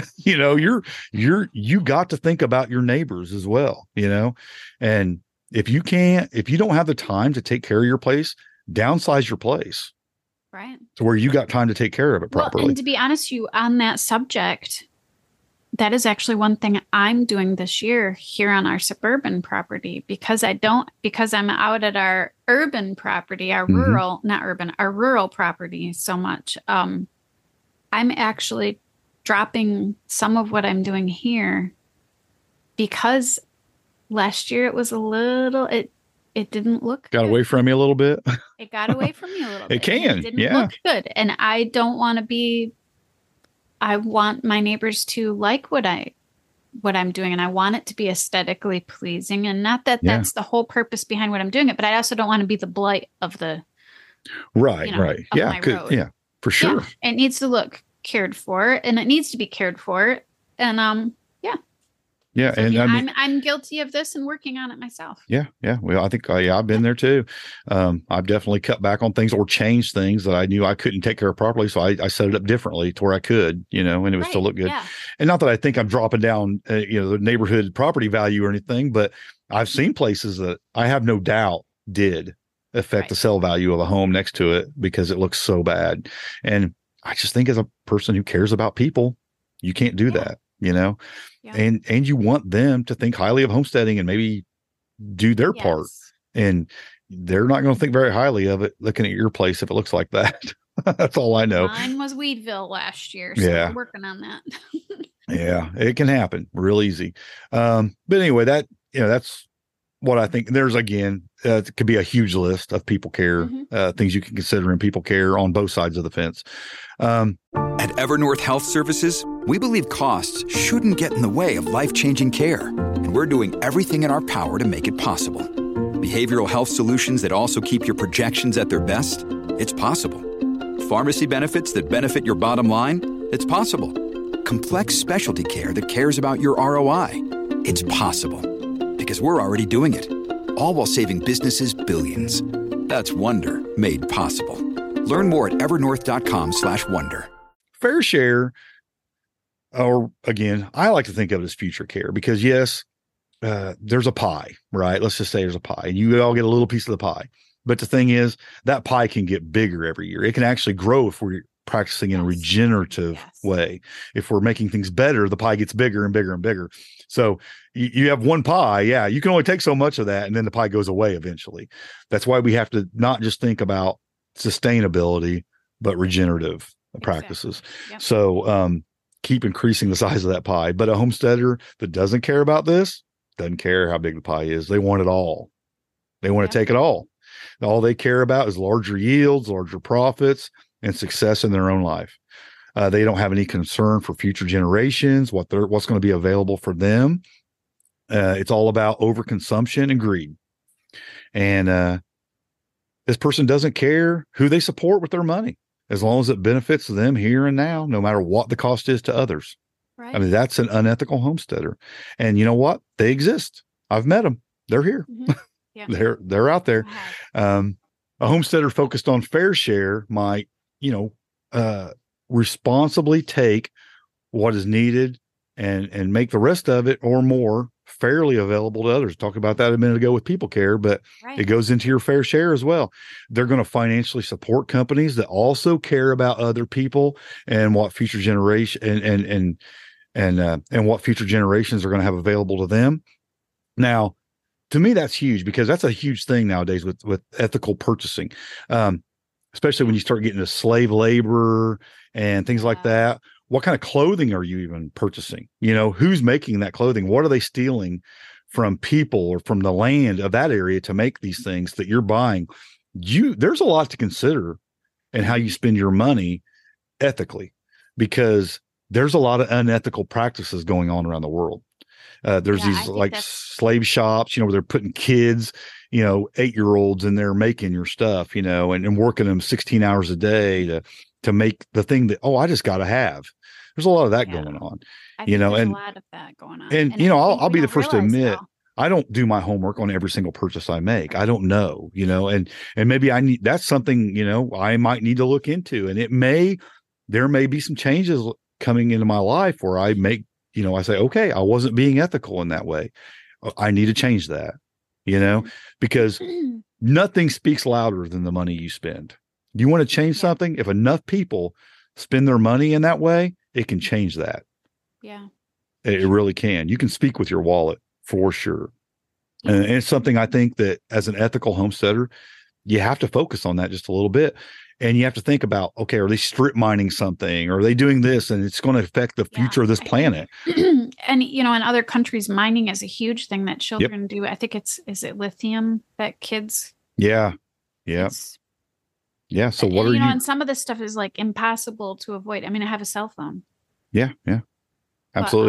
You got to think about your neighbors as well, and if you don't have the time to take care of your place, downsize your place. Right. To where you got time to take care of it properly. Well, and to be honest with you on that subject, that is actually one thing I'm doing this year here on our suburban property, because I'm out at our urban property, our rural property so much. I'm actually dropping some of what I'm doing here because last year it was it didn't look got good. Away from you a little bit. It got away from me a little bit. It can. It didn't look good. And I don't want to I want my neighbors to like what I what I'm doing, and I want it to be aesthetically pleasing, and not that that's the whole purpose behind what I'm doing it, but I also don't want to be the blight of the right. Of my road. Yeah, for sure. It needs to look cared for, and it needs to be cared for, and yeah, so, and I mean, I'm guilty of this and working on it myself. Yeah. Well, I think I've been there too. I've definitely cut back on things or changed things that I knew I couldn't take care of properly. So I set it up differently to where I could, and it would still look good. Yeah. And not that I think I'm dropping down, the neighborhood property value or anything, but I've seen places that I have no doubt did affect the sell value of a home next to it because it looks so bad. And I just think as a person who cares about people, you can't do that. Yeah. And you want them to think highly of homesteading and maybe do their part. And they're not going to think very highly of it looking at your place if it looks like that. That's all I know. Mine was Weedville last year. So we're working on that. Yeah, it can happen real easy. But anyway, that's what I think. There's, again, it could be a huge list of people care, things you can consider in people care on both sides of the fence. At Evernorth Health Services, we believe costs shouldn't get in the way of life-changing care, and we're doing everything in our power to make it possible. Behavioral health solutions that also keep your projections at their best? It's possible. Pharmacy benefits that benefit your bottom line? It's possible. Complex specialty care that cares about your ROI? It's possible. Because we're already doing it. All while saving businesses billions. That's Wonder made possible. Learn more at evernorth.com/wonder. Fair share, or again, I like to think of it as future care because yes, there's a pie, right? Let's just say there's a pie and you all get a little piece of the pie. But the thing is that pie can get bigger every year. It can actually grow if we're practicing in a regenerative way. If we're making things better, the pie gets bigger and bigger and bigger. So you have one pie. Yeah. You can only take so much of that and then the pie goes away eventually. That's why we have to not just think about sustainability, but regenerative practices. Yep. So keep increasing the size of that pie. But a homesteader that doesn't care about this doesn't care how big the pie is. They want it all. They want to take it all. All they care about is larger yields, larger profits, and success in their own life. They don't have any concern for future generations, what's going to be available for them. It's all about overconsumption and greed. And this person doesn't care who they support with their money, as long as it benefits them here and now, no matter what the cost is to others. Right. I mean, that's an unethical homesteader. And you know what? They exist. I've met them. They're here. Mm-hmm. Yeah. They're out there. A homesteader focused on fair share might, responsibly take what is needed and make the rest of it or more fairly available to others. Talked about that a minute ago with people care, but it goes into your fair share as well. They're going to financially support companies that also care about other people and what future generation and what future generations are going to have available to them. Now, to me, that's huge because that's a huge thing nowadays with ethical purchasing, especially when you start getting to slave labor and things like that. What kind of clothing are you even purchasing? Who's making that clothing? What are they stealing from people or from the land of that area to make these things that you're buying? There's a lot to consider in how you spend your money ethically, because there's a lot of unethical practices going on around the world. There's these slave shops, where they're putting kids, 8-year-olds in there making your stuff, and working them 16 hours a day to make the thing that, I just got to have. There's a lot of that going on, there's a lot of that going on. And I'll be the first to admit, I don't do my homework on every single purchase I make. I don't know, and maybe that's something, I might need to look into. And there may be some changes coming into my life where I make, I say, okay, I wasn't being ethical in that way. I need to change that, because nothing speaks louder than the money you spend. You want to change something? If enough people spend their money in that way, it can change that. Yeah. It really can. You can speak with your wallet for sure. Yeah. And it's something I think that as an ethical homesteader, you have to focus on that just a little bit. And you have to think about, okay, are they strip mining something? Or are they doing this? And it's going to affect the future of this planet. And, in other countries, mining is a huge thing that children do. I think is it lithium that kids? Yeah. Yeah. Yeah. So what are you? And some of this stuff is like impossible to avoid. I mean, I have a cell phone. Yeah. Yeah. Absolutely.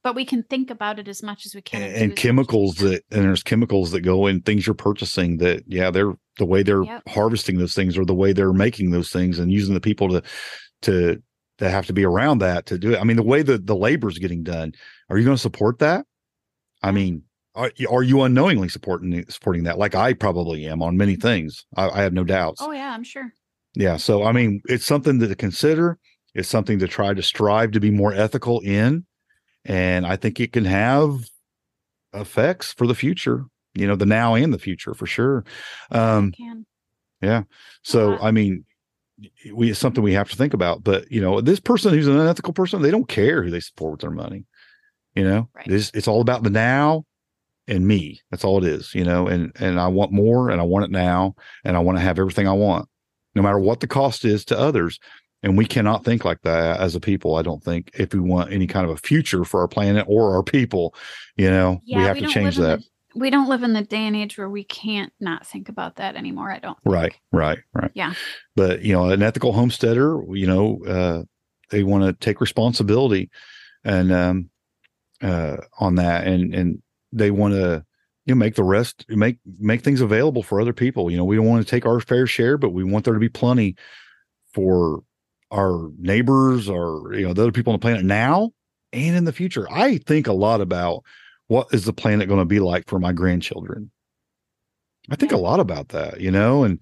But we can think about it as much as we can. And chemicals there's chemicals that go in things you're purchasing that, they're the way they're harvesting those things or the way they're making those things and using the people to have to be around that to do it. I mean, the way the labor is getting done, are you going to support that? I mean, are you unknowingly supporting that? Like I probably am on many things. I have no doubts. Oh yeah, I'm sure. Yeah. So, I mean, it's something to consider. It's something to try to strive to be more ethical in. And I think it can have effects for the future, the now and the future for sure. It can. Yeah. So, I mean, it's something we have to think about, but this person who's an unethical person, they don't care who they support with their money. Right. It's all about the now and me. That's all it is, and I want more and I want it now and I want to have everything I want, no matter what the cost is to others. And we cannot think like that as a people. I don't think if we want any kind of a future for our planet or our people, we have to change that. We don't live in the day and age where we can't not think about that anymore. I don't think. Right. Yeah. But, an ethical homesteader, they want to take responsibility and on that. And they want to, make the rest, make things available for other people. We don't want to take our fair share, but we want there to be plenty for our neighbors or, the other people on the planet now and in the future. I think a lot about what is the planet going to be like for my grandchildren. I think a lot about that, and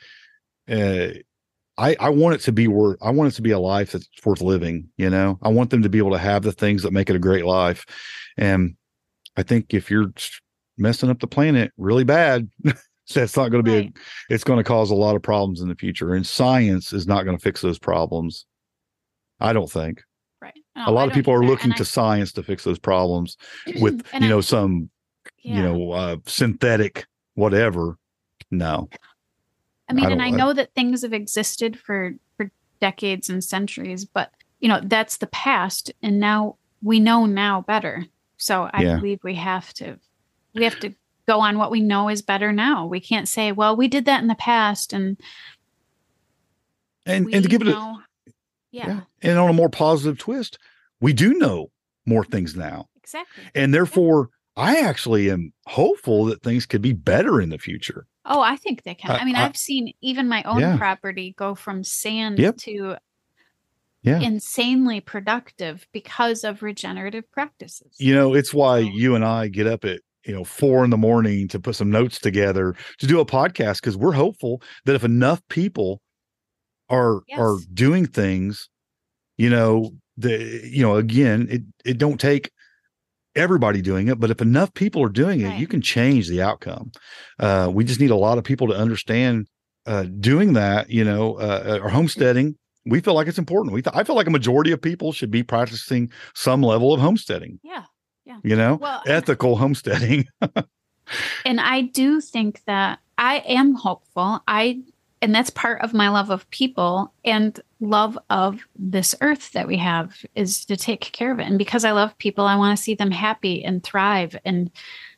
I want it to be a life that's worth living. I want them to be able to have the things that make it a great life. And I think if you're messing up the planet really bad, that's not going to be, it's going to cause a lot of problems in the future. And science is not going to fix those problems. I don't think. Right. No, a lot of people are looking to science to fix those problems with, some, synthetic whatever. No. I mean, I know that things have existed for decades and centuries, but, that's the past. And now we know now better. So I believe we have to go on what we know is better now. We can't say, well, we did that in the past. And to give it and on a more positive twist, we do know more things now. Exactly. And therefore, I actually am hopeful that things could be better in the future. Oh, I think they can. I mean, I've seen even my own property go from sand to insanely productive because of regenerative practices. It's why you and I get up at 4 a.m. to put some notes together to do a podcast, because we're hopeful that if enough people are doing things, again, it don't take everybody doing it, but if enough people are doing it, you can change the outcome. We just need a lot of people to understand doing that, or homesteading. We feel like it's important. I feel like a majority of people should be practicing some level of homesteading. Yeah. Ethical homesteading. And I do think that I am hopeful. And that's part of my love of people and love of this earth that we have, is to take care of it. And because I love people, I want to see them happy and thrive and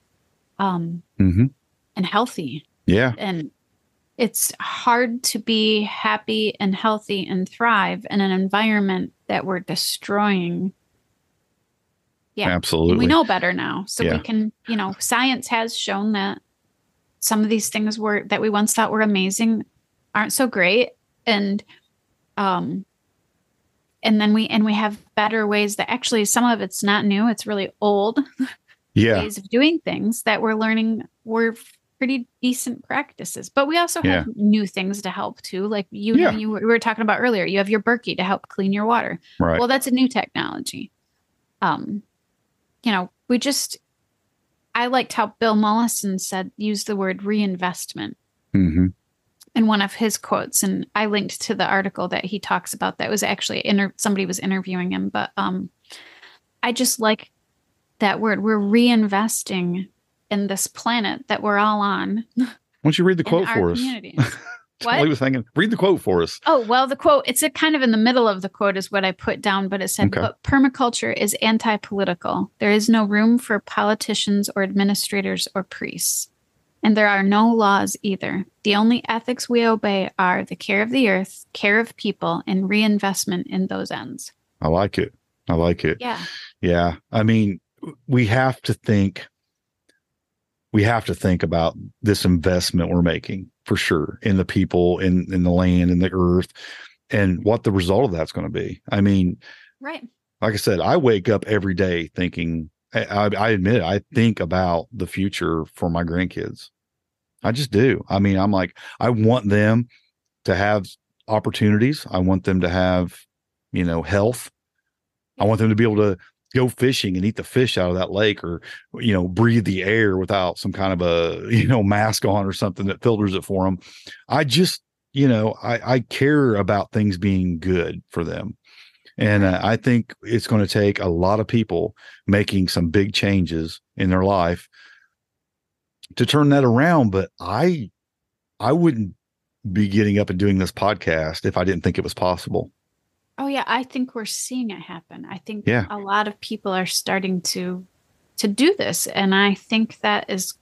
healthy. Yeah. And it's hard to be happy and healthy and thrive in an environment that we're destroying. Yeah, absolutely. And we know better now. So we can, science has shown that some of these things that we once thought were amazing aren't so great. And then we have better ways that actually some of it's not new. It's really old ways of doing things that we're learning were pretty decent practices. But we also have new things to help too. Like we were talking about earlier, you have your Berkey to help clean your water. Right. Well, that's a new technology. I liked how Bill Mollison use the word reinvestment in one of his quotes. And I linked to the article that he talks about that was actually somebody was interviewing him. But I just like that word. We're reinvesting in this planet that we're all on. Why don't you read the quote for us? What? I was thinking, read the quote for us. Oh, well, the quote, it's kind of in the middle of the quote is what I put down, but it said, but permaculture is anti-political. There is no room for politicians or administrators or priests. And there are no laws either. The only ethics we obey are the care of the earth, care of people, and reinvestment in those ends. I like it. Yeah. Yeah. I mean, we have to think about this investment we're making for sure in the people, in the land, in the earth, and what the result of that's going to be. I mean, right. Like I said, I wake up every day thinking, I admit it, I think about the future for my grandkids. I just do. I mean, I'm like, I want them to have opportunities. I want them to have, health. I want them to be able to go fishing and eat the fish out of that lake, or, breathe the air without some kind of a, mask on or something that filters it for them. I just, I care about things being good for them. And I think it's going to take a lot of people making some big changes in their life to turn that around. But I wouldn't be getting up and doing this podcast if I didn't think it was possible. Oh yeah, I think we're seeing it happen. I think a lot of people are starting to do this, and I think that's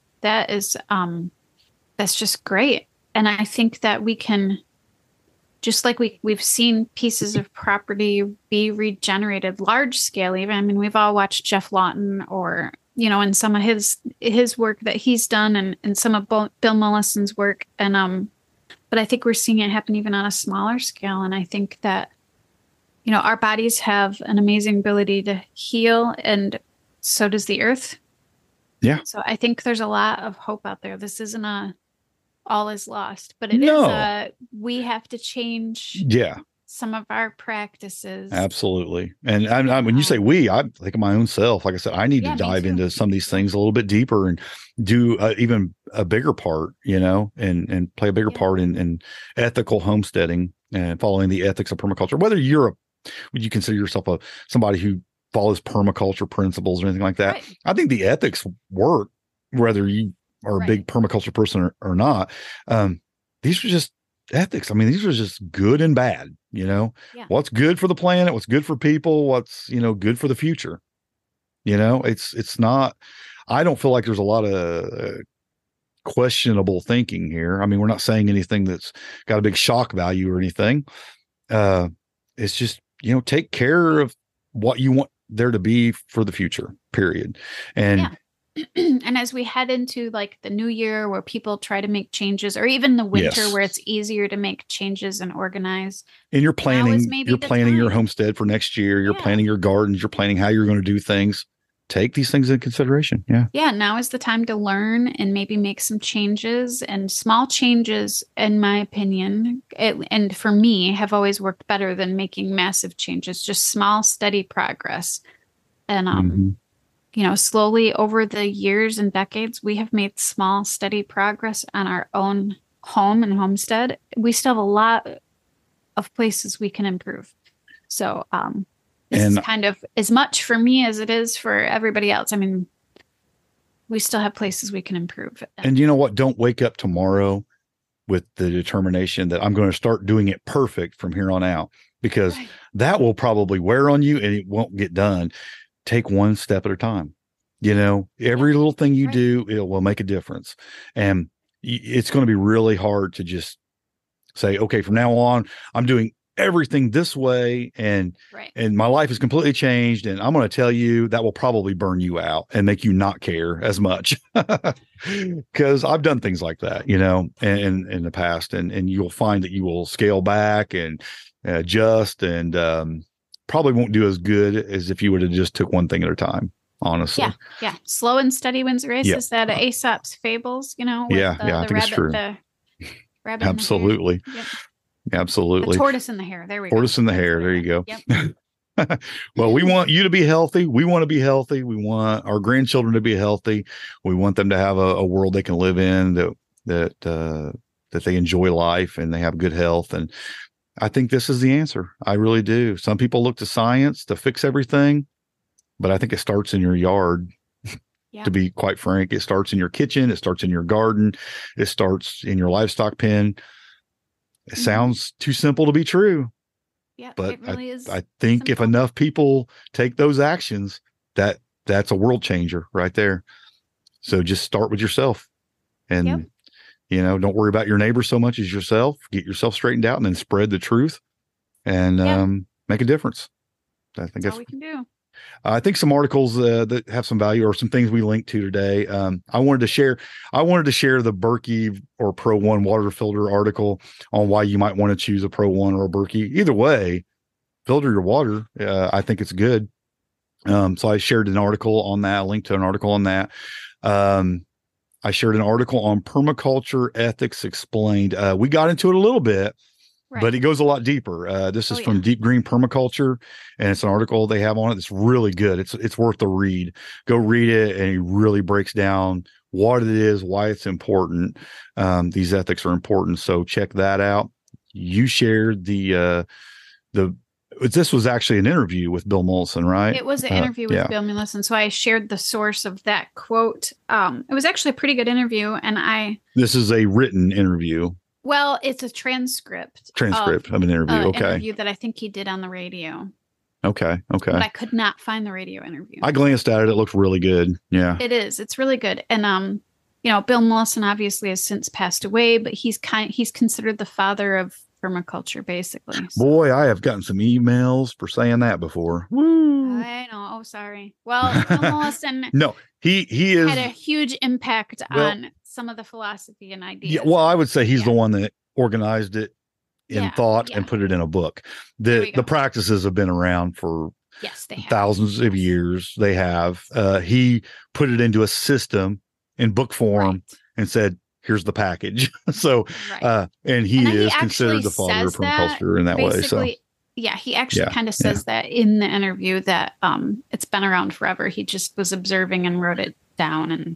just great. And I think that we can, just like we've seen pieces of property be regenerated large scale. Even, I mean, we've all watched Jeff Lawton, or in some of his work that he's done, and some of Bill Mollison's work, and but I think we're seeing it happen even on a smaller scale. And I think that our bodies have an amazing ability to heal, and so does the earth. Yeah. So I think there's a lot of hope out there. This isn't all is lost, but it is we have to change some of our practices. Absolutely. And when you say I think of my own self. Like I said, I need to dive into some of these things a little bit deeper and do even a bigger part, and play a bigger part in ethical homesteading and following the ethics of permaculture. Whether would you consider yourself somebody who follows permaculture principles or anything like that? Right. I think the ethics work, whether you are a big permaculture person or not. These are just ethics. I mean, these are just good and bad, what's good for the planet, what's good for people, what's, good for the future. It's not, I don't feel like there's a lot of questionable thinking here. I mean, we're not saying anything that's got a big shock value or anything. It's just, take care of what you want there to be for the future, period. And and as we head into like the new year, where people try to make changes, or even the winter where it's easier to make changes and organize, and you're planning your homestead for next year, you're planning your gardens, you're planning how you're going to do things. Take these things into consideration. Yeah. Now is the time to learn and maybe make some changes, and small changes, in my opinion, and for me, have always worked better than making massive changes. Just small, steady progress. And, slowly over the years and decades, we have made small, steady progress on our own home and homestead. We still have a lot of places we can improve. So, this is kind of as much for me as it is for everybody else. I mean, we still have places we can improve. And you know what? Don't wake up tomorrow with the determination that I'm going to start doing it perfect from here on out, because that will probably wear on you and it won't get done. Take one step at a time. Every little thing you do, it will make a difference. And it's going to be really hard to just say, okay, from now on, I'm doing everything this way, and my life is completely changed, and I'm going to tell you that will probably burn you out and make you not care as much, because I've done things like that, in the past, and you'll find that you will scale back and adjust, and probably won't do as good as if you would have just took one thing at a time, honestly. Yeah. Slow and steady wins the race. Is that Aesop's fables, I think it's true. The rabbit Absolutely. Absolutely. The tortoise in the hare. There we go. Tortoise in the hare. There you go. Yep. Well, we want you to be healthy. We want to be healthy. We want our grandchildren to be healthy. We want them to have a world they can live in, that they enjoy life and they have good health. And I think this is the answer. I really do. Some people look to science to fix everything, but I think it starts in your yard. To be quite frank, it starts in your kitchen. It starts in your garden. It starts in your livestock pen. It sounds too simple to be true. Yeah, but it really is. I think simple. If enough people take those actions, that's a world changer right there. So just start with yourself, and don't worry about your neighbor so much as yourself. Get yourself straightened out, and then spread the truth, and make a difference. I think that's all we can do. I think some articles that have some value or some things we linked to today. I wanted to share the Berkey or Pro One water filter article on why you might want to choose a Pro One or a Berkey. Either way, filter your water. I think it's good. So I shared an article on that, linked to an article on that. I shared an article on permaculture ethics explained. We got into it a little bit, right, but it goes a lot deeper. This is from Deep Green Permaculture, and it's an article they have on it. It's really good. It's worth the read. Go read it, and it really breaks down what it is, why it's important. These ethics are important, so check that out. You shared this was actually an interview with Bill Mollison, right? It was an interview with Bill Mollison. So I shared the source of that quote. It was actually a pretty good interview. And this is a written interview. Well, it's a transcript of an interview. Interview that I think he did on the radio. Okay. But I could not find the radio interview. I glanced at it. It looks really good. Yeah, it is. It's really good. And, Bill Mollison obviously has since passed away, but he's considered the father of permaculture, basically. So. Boy, I have gotten some emails for saying that before. Woo. I know. Oh, sorry. Well, Bill Mollison no, he had a huge impact on some of the philosophy and ideas. Yeah, well, I would say he's the one that organized it in thought and put it in a book. The practices have been around for thousands of years. They have. He put it into a system in book form and said, here's the package. So, and he is considered the father of permaculture in that way. So, yeah, he actually kind of says that in the interview that it's been around forever. He just was observing and wrote it down, and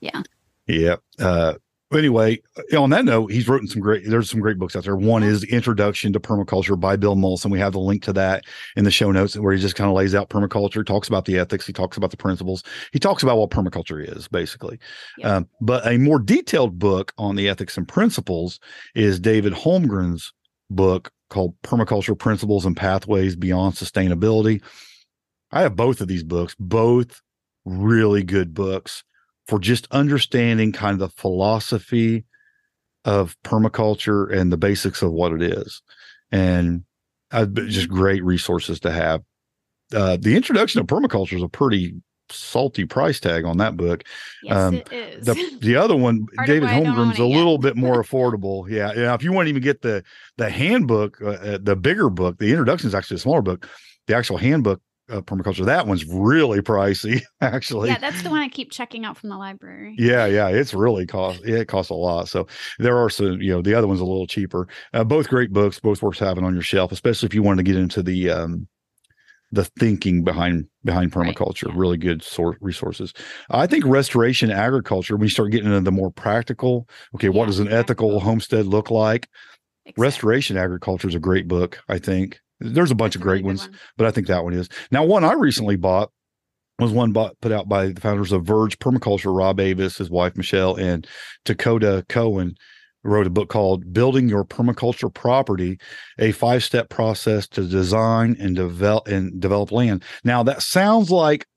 anyway, on that note, he's written there's some great books out there. One is Introduction to Permaculture by Bill Mollison. We have the link to that in the show notes, where he just kind of lays out permaculture, talks about the ethics. He talks about the principles. He talks about what permaculture is, basically. But a more detailed book on the ethics and principles is David Holmgren's book called Permaculture Principles and Pathways Beyond Sustainability. I have both of these books, both really good books for just understanding kind of the philosophy of permaculture and the basics of what it is. And just great resources to have. The Introduction to Permaculture is a pretty salty price tag on that book. Yes, it is. The other one, David Holmgren's a little bit more affordable. Yeah. If you want to even get the handbook, the bigger book, the Introduction is actually a smaller book. The actual handbook, permaculture, that one's really pricey, actually. Yeah, that's the one I keep checking out from the library. Yeah, it's really it costs a lot. So there are some, the other one's a little cheaper. Both great books, both worth having on your shelf, especially if you want to get into the thinking behind permaculture. Really good resources. I think restoration agriculture, when you start getting into the more practical, what does an ethical homestead look like? Exactly. Restoration agriculture is a great book, I think. There's a bunch of great ones, but I think that one is. Now, one I recently bought was put out by the founders of Verge Permaculture, Rob Avis, his wife, Michelle, and Dakota Cohen, wrote a book called Building Your Permaculture Property, a 5-step process to design and develop land. Now, that sounds like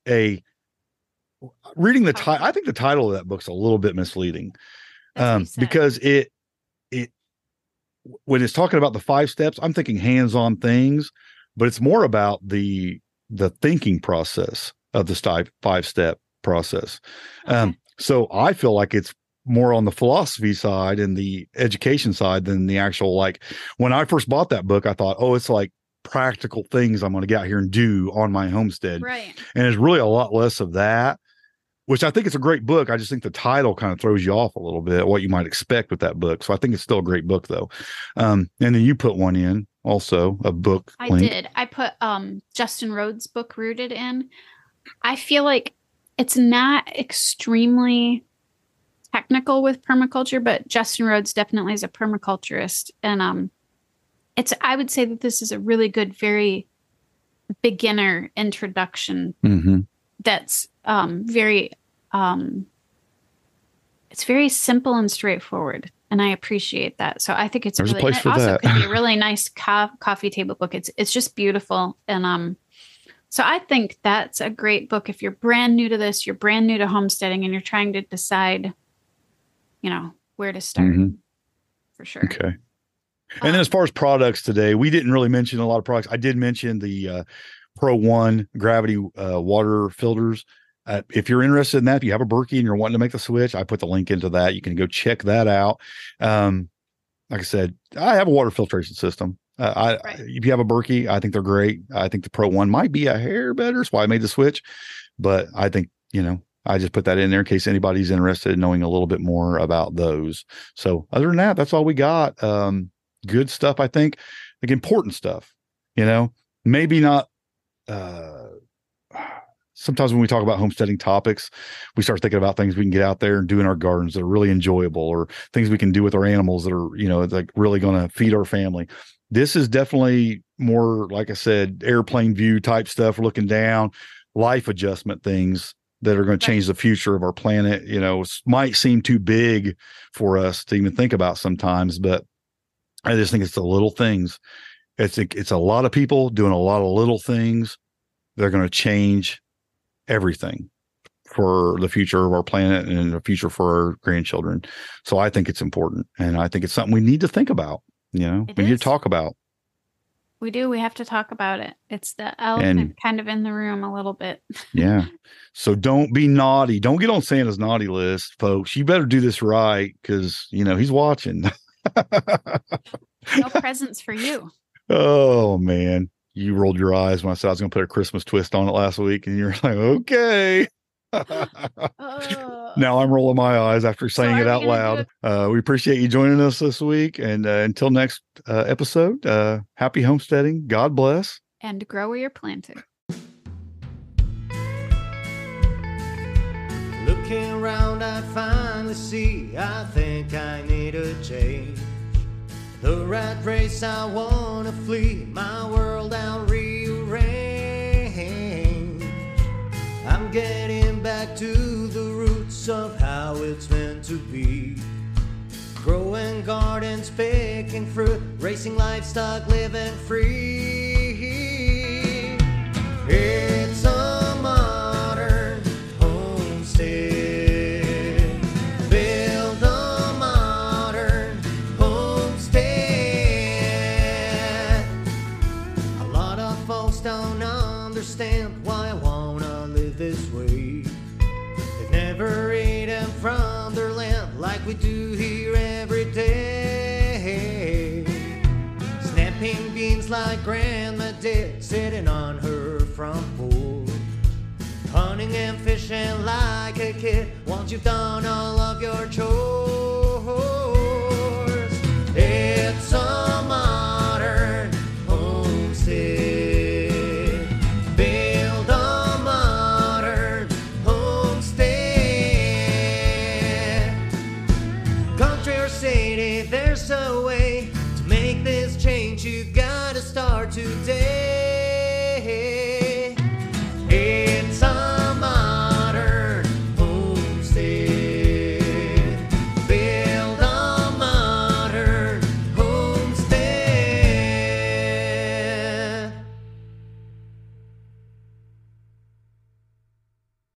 reading the title. I think the title of that book's a little bit misleading because when it's talking about the 5 steps, I'm thinking hands-on things, but it's more about the thinking process of the 5-step process. So I feel like it's more on the philosophy side and the education side than the actual, when I first bought that book, I thought, it's like practical things I'm going to get out here and do on my homestead. Right. And it's really a lot less of that, which I think it's a great book. I just think the title kind of throws you off a little bit, what you might expect with that book. So I think it's still a great book, though. And then you put one in also, a book link. I did. I put Justin Rhodes' book, Rooted, in. I feel like it's not extremely technical with permaculture, but Justin Rhodes definitely is a permaculturist. And I would say that this is a really good, very beginner introduction. That's very it's very simple and straightforward, and I appreciate that. So I think it's There's a place for also that. Could be a really nice coffee table book. It's just beautiful, and so I think that's a great book if you're brand new to this, you're brand new to homesteading, and you're trying to decide, where to start. For sure. Okay. And then as far as products today, we didn't really mention a lot of products. I did mention Pro One gravity water filters. If you're interested in that, if you have a Berkey and you're wanting to make the switch, I put the link into that. You can go check that out. Like I said, I have a water filtration system. If you have a Berkey, I think they're great. I think the Pro One might be a hair better. That's why I made the switch. But I think, I just put that in there in case anybody's interested in knowing a little bit more about those. So other than that, that's all we got. Good stuff, I think. Like important stuff, maybe not. Sometimes when we talk about homesteading topics, we start thinking about things we can get out there and do in our gardens that are really enjoyable, or things we can do with our animals that are, like really going to feed our family. This is definitely more, like I said, airplane view type stuff. We're looking down, life adjustment things that are going to change the future of our planet. Might seem too big for us to even think about sometimes, but I just think it's the little things. It's a lot of people doing a lot of little things. They're going to change everything for the future of our planet and the future for our grandchildren. So I think it's important, and I think it's something we need to think about. We need to talk about. We do. We have to talk about it. It's the elephant kind of in the room a little bit. Yeah. So don't be naughty. Don't get on Santa's naughty list, folks. You better do this right, because he's watching. No presents for you. Oh man. You rolled your eyes when I said I was going to put a Christmas twist on it last week, and you're like, okay. Now I'm rolling my eyes after saying it out loud. We appreciate you joining us this week. And until next episode, happy homesteading. God bless. And grow where you're planted. Looking around, I finally see I think I need a change. The rat race, I wanna flee, my world I'll rearrange. I'm getting back to the roots of how it's meant to be. Growing gardens, picking fruit, racing livestock, living free. It's a modern homestead. Don't understand why I wanna live this way. They've never eaten from their land like we do here every day. Snapping beans like Grandma did, sitting on her front porch. Hunting and fishing like a kid once you've done all of your chores.